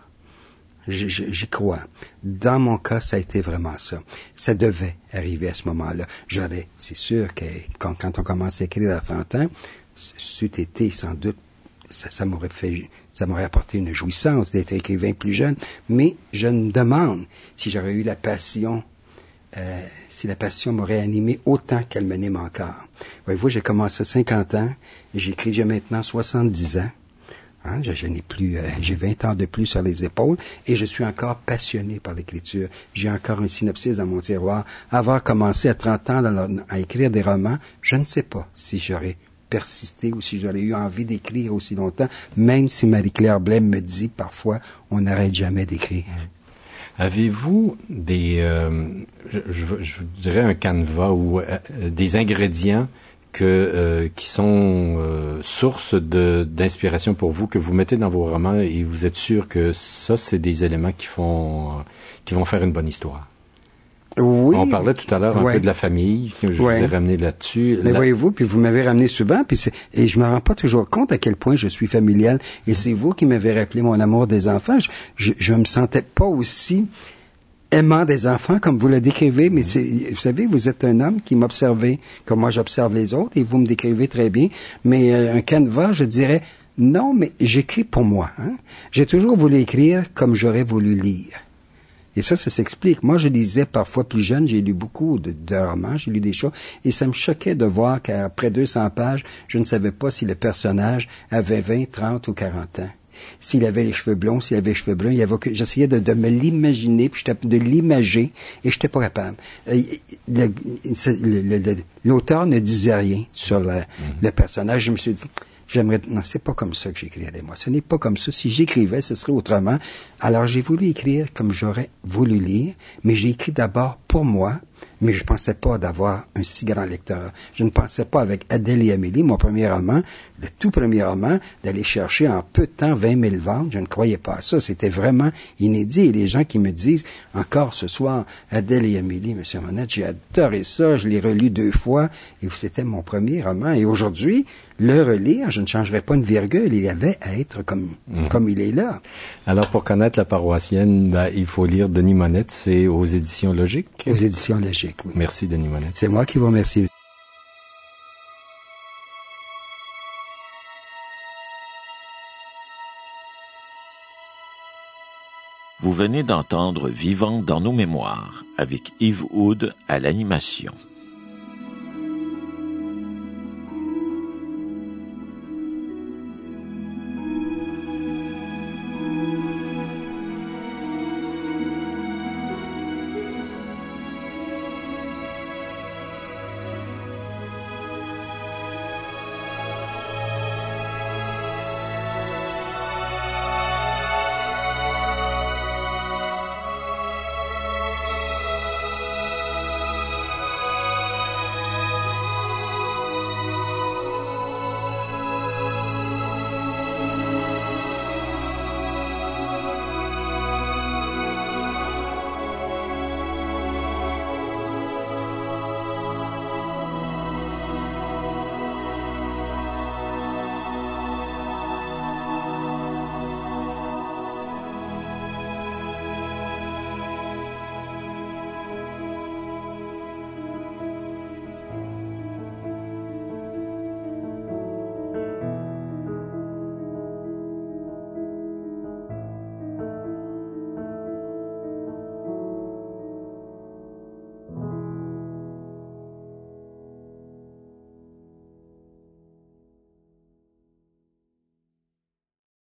J'y crois. Dans mon cas, ça a été vraiment ça. Ça devait arriver à ce moment-là. J'aurais, c'est sûr que quand, quand on commence à écrire à trente ans, c'eût été sans doute, ça, ça m'aurait fait, ça m'aurait apporté une jouissance d'être écrivain plus jeune. Mais je me demande si j'aurais eu la passion, euh, si la passion m'aurait animé autant qu'elle m'anime encore. Voyez-vous, j'ai commencé à cinquante ans et j'écris j'ai maintenant soixante-dix ans. Hein, je, je n'ai plus, euh, j'ai vingt ans de plus sur les épaules et je suis encore passionné par l'écriture. J'ai encore un synopsis dans mon tiroir. Avoir commencé à trente ans dans le, à écrire des romans, je ne sais pas si j'aurais persisté ou si j'aurais eu envie d'écrire aussi longtemps, même si Marie-Claire Blais me dit parfois, on n'arrête jamais d'écrire. Avez-vous des, euh, je, je, je dirais un canevas ou euh, des ingrédients que, euh, qui sont euh, source de, d'inspiration pour vous, que vous mettez dans vos romans et vous êtes sûr que ça, c'est des éléments qui font, euh, qui vont faire une bonne histoire? Oui. On parlait tout à l'heure un ouais. peu de la famille, je ouais. vous ai ramené là-dessus. Mais la... voyez-vous, puis vous m'avez ramené souvent, puis c'est, et je me rends pas toujours compte à quel point je suis familial, et c'est vous qui m'avez rappelé mon amour des enfants. Je, je, je me sentais pas aussi aimant des enfants, comme vous le décrivez, mais c'est, vous savez, vous êtes un homme qui m'observez comme moi j'observe les autres, et vous me décrivez très bien, mais euh, un canevas, je dirais, non, mais j'écris pour moi. Hein? J'ai toujours voulu écrire comme j'aurais voulu lire. Et ça, ça s'explique. Moi, je lisais parfois plus jeune, j'ai lu beaucoup de, de romans, j'ai lu des choses, et ça me choquait de voir qu'après deux cents pages, je ne savais pas si le personnage avait vingt, trente ou quarante ans. s'il avait les cheveux blonds, s'il avait les cheveux bruns. Il y avait que, j'essayais de, de me l'imaginer, puis j'étais, de l'imager, et j'étais pas capable. Euh, le, le, le, l'auteur ne disait rien sur le, mm-hmm. le personnage. Je me suis dit, j'aimerais, non, c'est pas comme ça que j'écrirais, moi. Ce n'est pas comme ça. Si j'écrivais, ce serait autrement. Alors, j'ai voulu écrire comme j'aurais voulu lire, mais j'ai écrit d'abord pour moi, mais je pensais pas d'avoir un si grand lecteur. Je ne pensais pas avec Adèle et Amélie, mon premier roman, le tout premier roman, d'aller chercher en peu de temps vingt mille ventes. Je ne croyais pas à ça. C'était vraiment inédit. Et les gens qui me disent, encore ce soir, Adèle et Amélie, Monsieur Monette, j'ai adoré ça, je l'ai relu deux fois, et c'était mon premier roman. Et aujourd'hui, le relire, je ne changerais pas une virgule, il y avait à être comme, mmh. comme il est là. Alors, pour connaître la paroissienne, ben, il faut lire Denis Monette, c'est aux éditions Logiques? Aux éditions Logiques, oui. Merci, Denis Monette. C'est moi qui vous remercie. Vous venez d'entendre Vivant dans nos mémoires avec Yves Oud à l'animation.